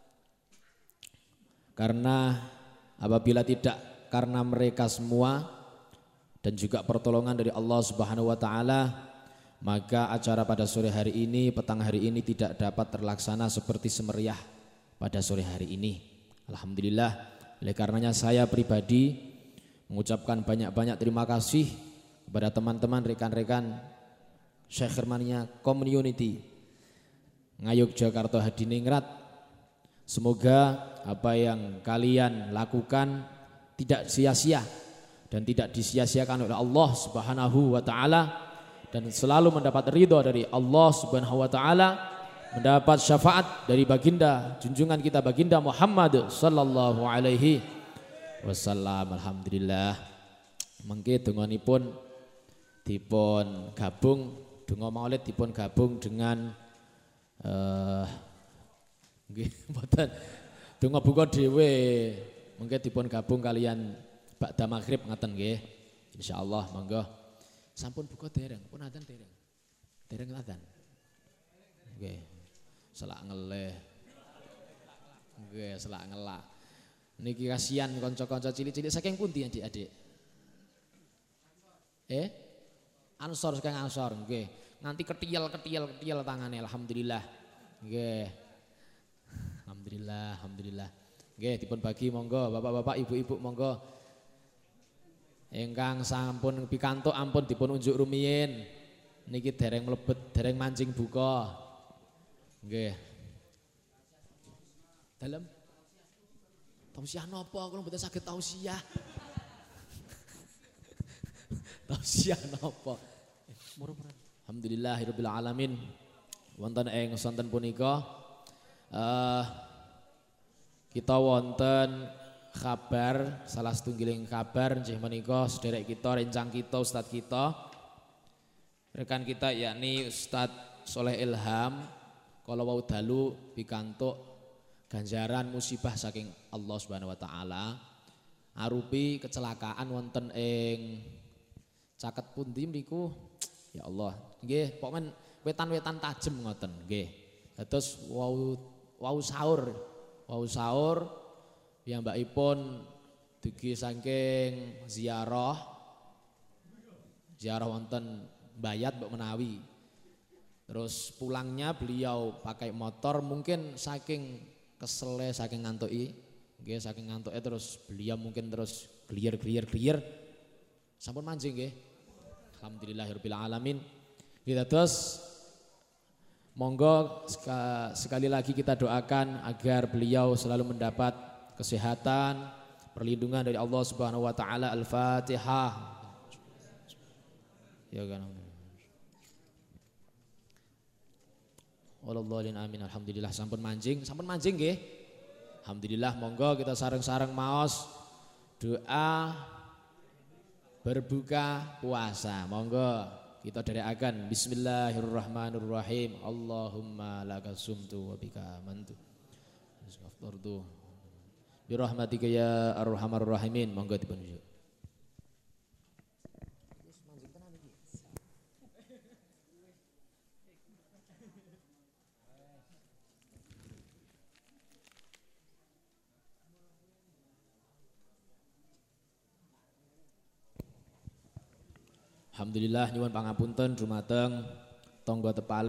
karena apabila tidak karena mereka semua dan juga pertolongan dari Allah Subhanahu wa taala, maka acara pada sore hari ini, petang hari ini tidak dapat terlaksana seperti semeriah pada sore hari ini. Alhamdulillah, oleh karenanya saya pribadi mengucapkan banyak-banyak terima kasih kepada teman-teman rekan-rekan Syekh Hermania Community Ngayogyakarta Hadiningrat. Semoga apa yang kalian lakukan tidak sia-sia dan tidak disia-siakan oleh Allah Subhanahu wa taala dan selalu mendapat ridha dari Allah Subhanahu wa taala, mendapat syafaat dari baginda junjungan kita baginda Muhammad sallallahu alaihi wasallam. Alhamdulillah. Mengke donganipun dipun gabung donga maulid dipun gabung dengan eh nggih mboten donga buka dhewe. Mungkin dipun gabung kalian ba'da maghrib ngaten nggih. Insyaallah monggo. Sampun buka dereng, pun adzan dereng. Dereng adzan. Nggih. Selak ngeleh. Nggih, selak ngelak. Niki kasihan kanca-kanca cilik-cilik saking pundi Adik-adik? Eh? Ansor saking Ansor nggih. Nanti ketiyel-ketiyel-ketiyel tangane alhamdulillah. Nggih. Alhamdulillah, alhamdulillah. Nggih dipun bagi monggo bapak-bapak ibu-ibu monggo ingkang sampun pikantuk ampun dipun unjuk rumiyin niki dereng mlebet dereng mancing buka nggih dalem tausiah napa kula mboten saged tausiah tausiah napa alhamdulillahirabbil alamin wonten ing sonten punika uh, kita wonten kabar salah setunggiling kabar nggih menika sederek kita rencang kita ustadz kita rekan kita yakni Ustadz Soleh Ilham kala wau dalu pikantuk ganjaran musibah saking Allah Subhanahu wa taala arupi kecelakaan wonten ing caket pundi mriku ya Allah nggih pokoken wetan-wetan tajem ngoten nggih dados wau wau sahur wau sahur piyambakipun dugi saking ziarah ziarah wonten Bayat mbok menawi. Terus pulangnya beliau pakai motor mungkin saking kesele saking ngantuki, nggih saking ngantuke terus beliau mungkin terus gliyer-gliyer-gliyer sampun mancing nggih. Alhamdulillahirabbil alamin. Kita terus monggo sekali lagi kita doakan agar beliau selalu mendapat kesehatan, perlindungan dari Allah Subhanahu wa taala. Al-Fatihah. Ya kan. Wallahualim amin. Alhamdulillah sampun mancing, sampun mancing nggih. Alhamdulillah monggo kita sareng-sareng maos doa berbuka puasa. Monggo kita dherekaken bismillahirrahmanirrahim. Allahumma lakasumtu wa bika amantu. Aftartu bi rahmatika ya arhamar rahimin. Monggo dipun yuk. Alhamdulillah nyuwun pangapunten dumateng tangga tepal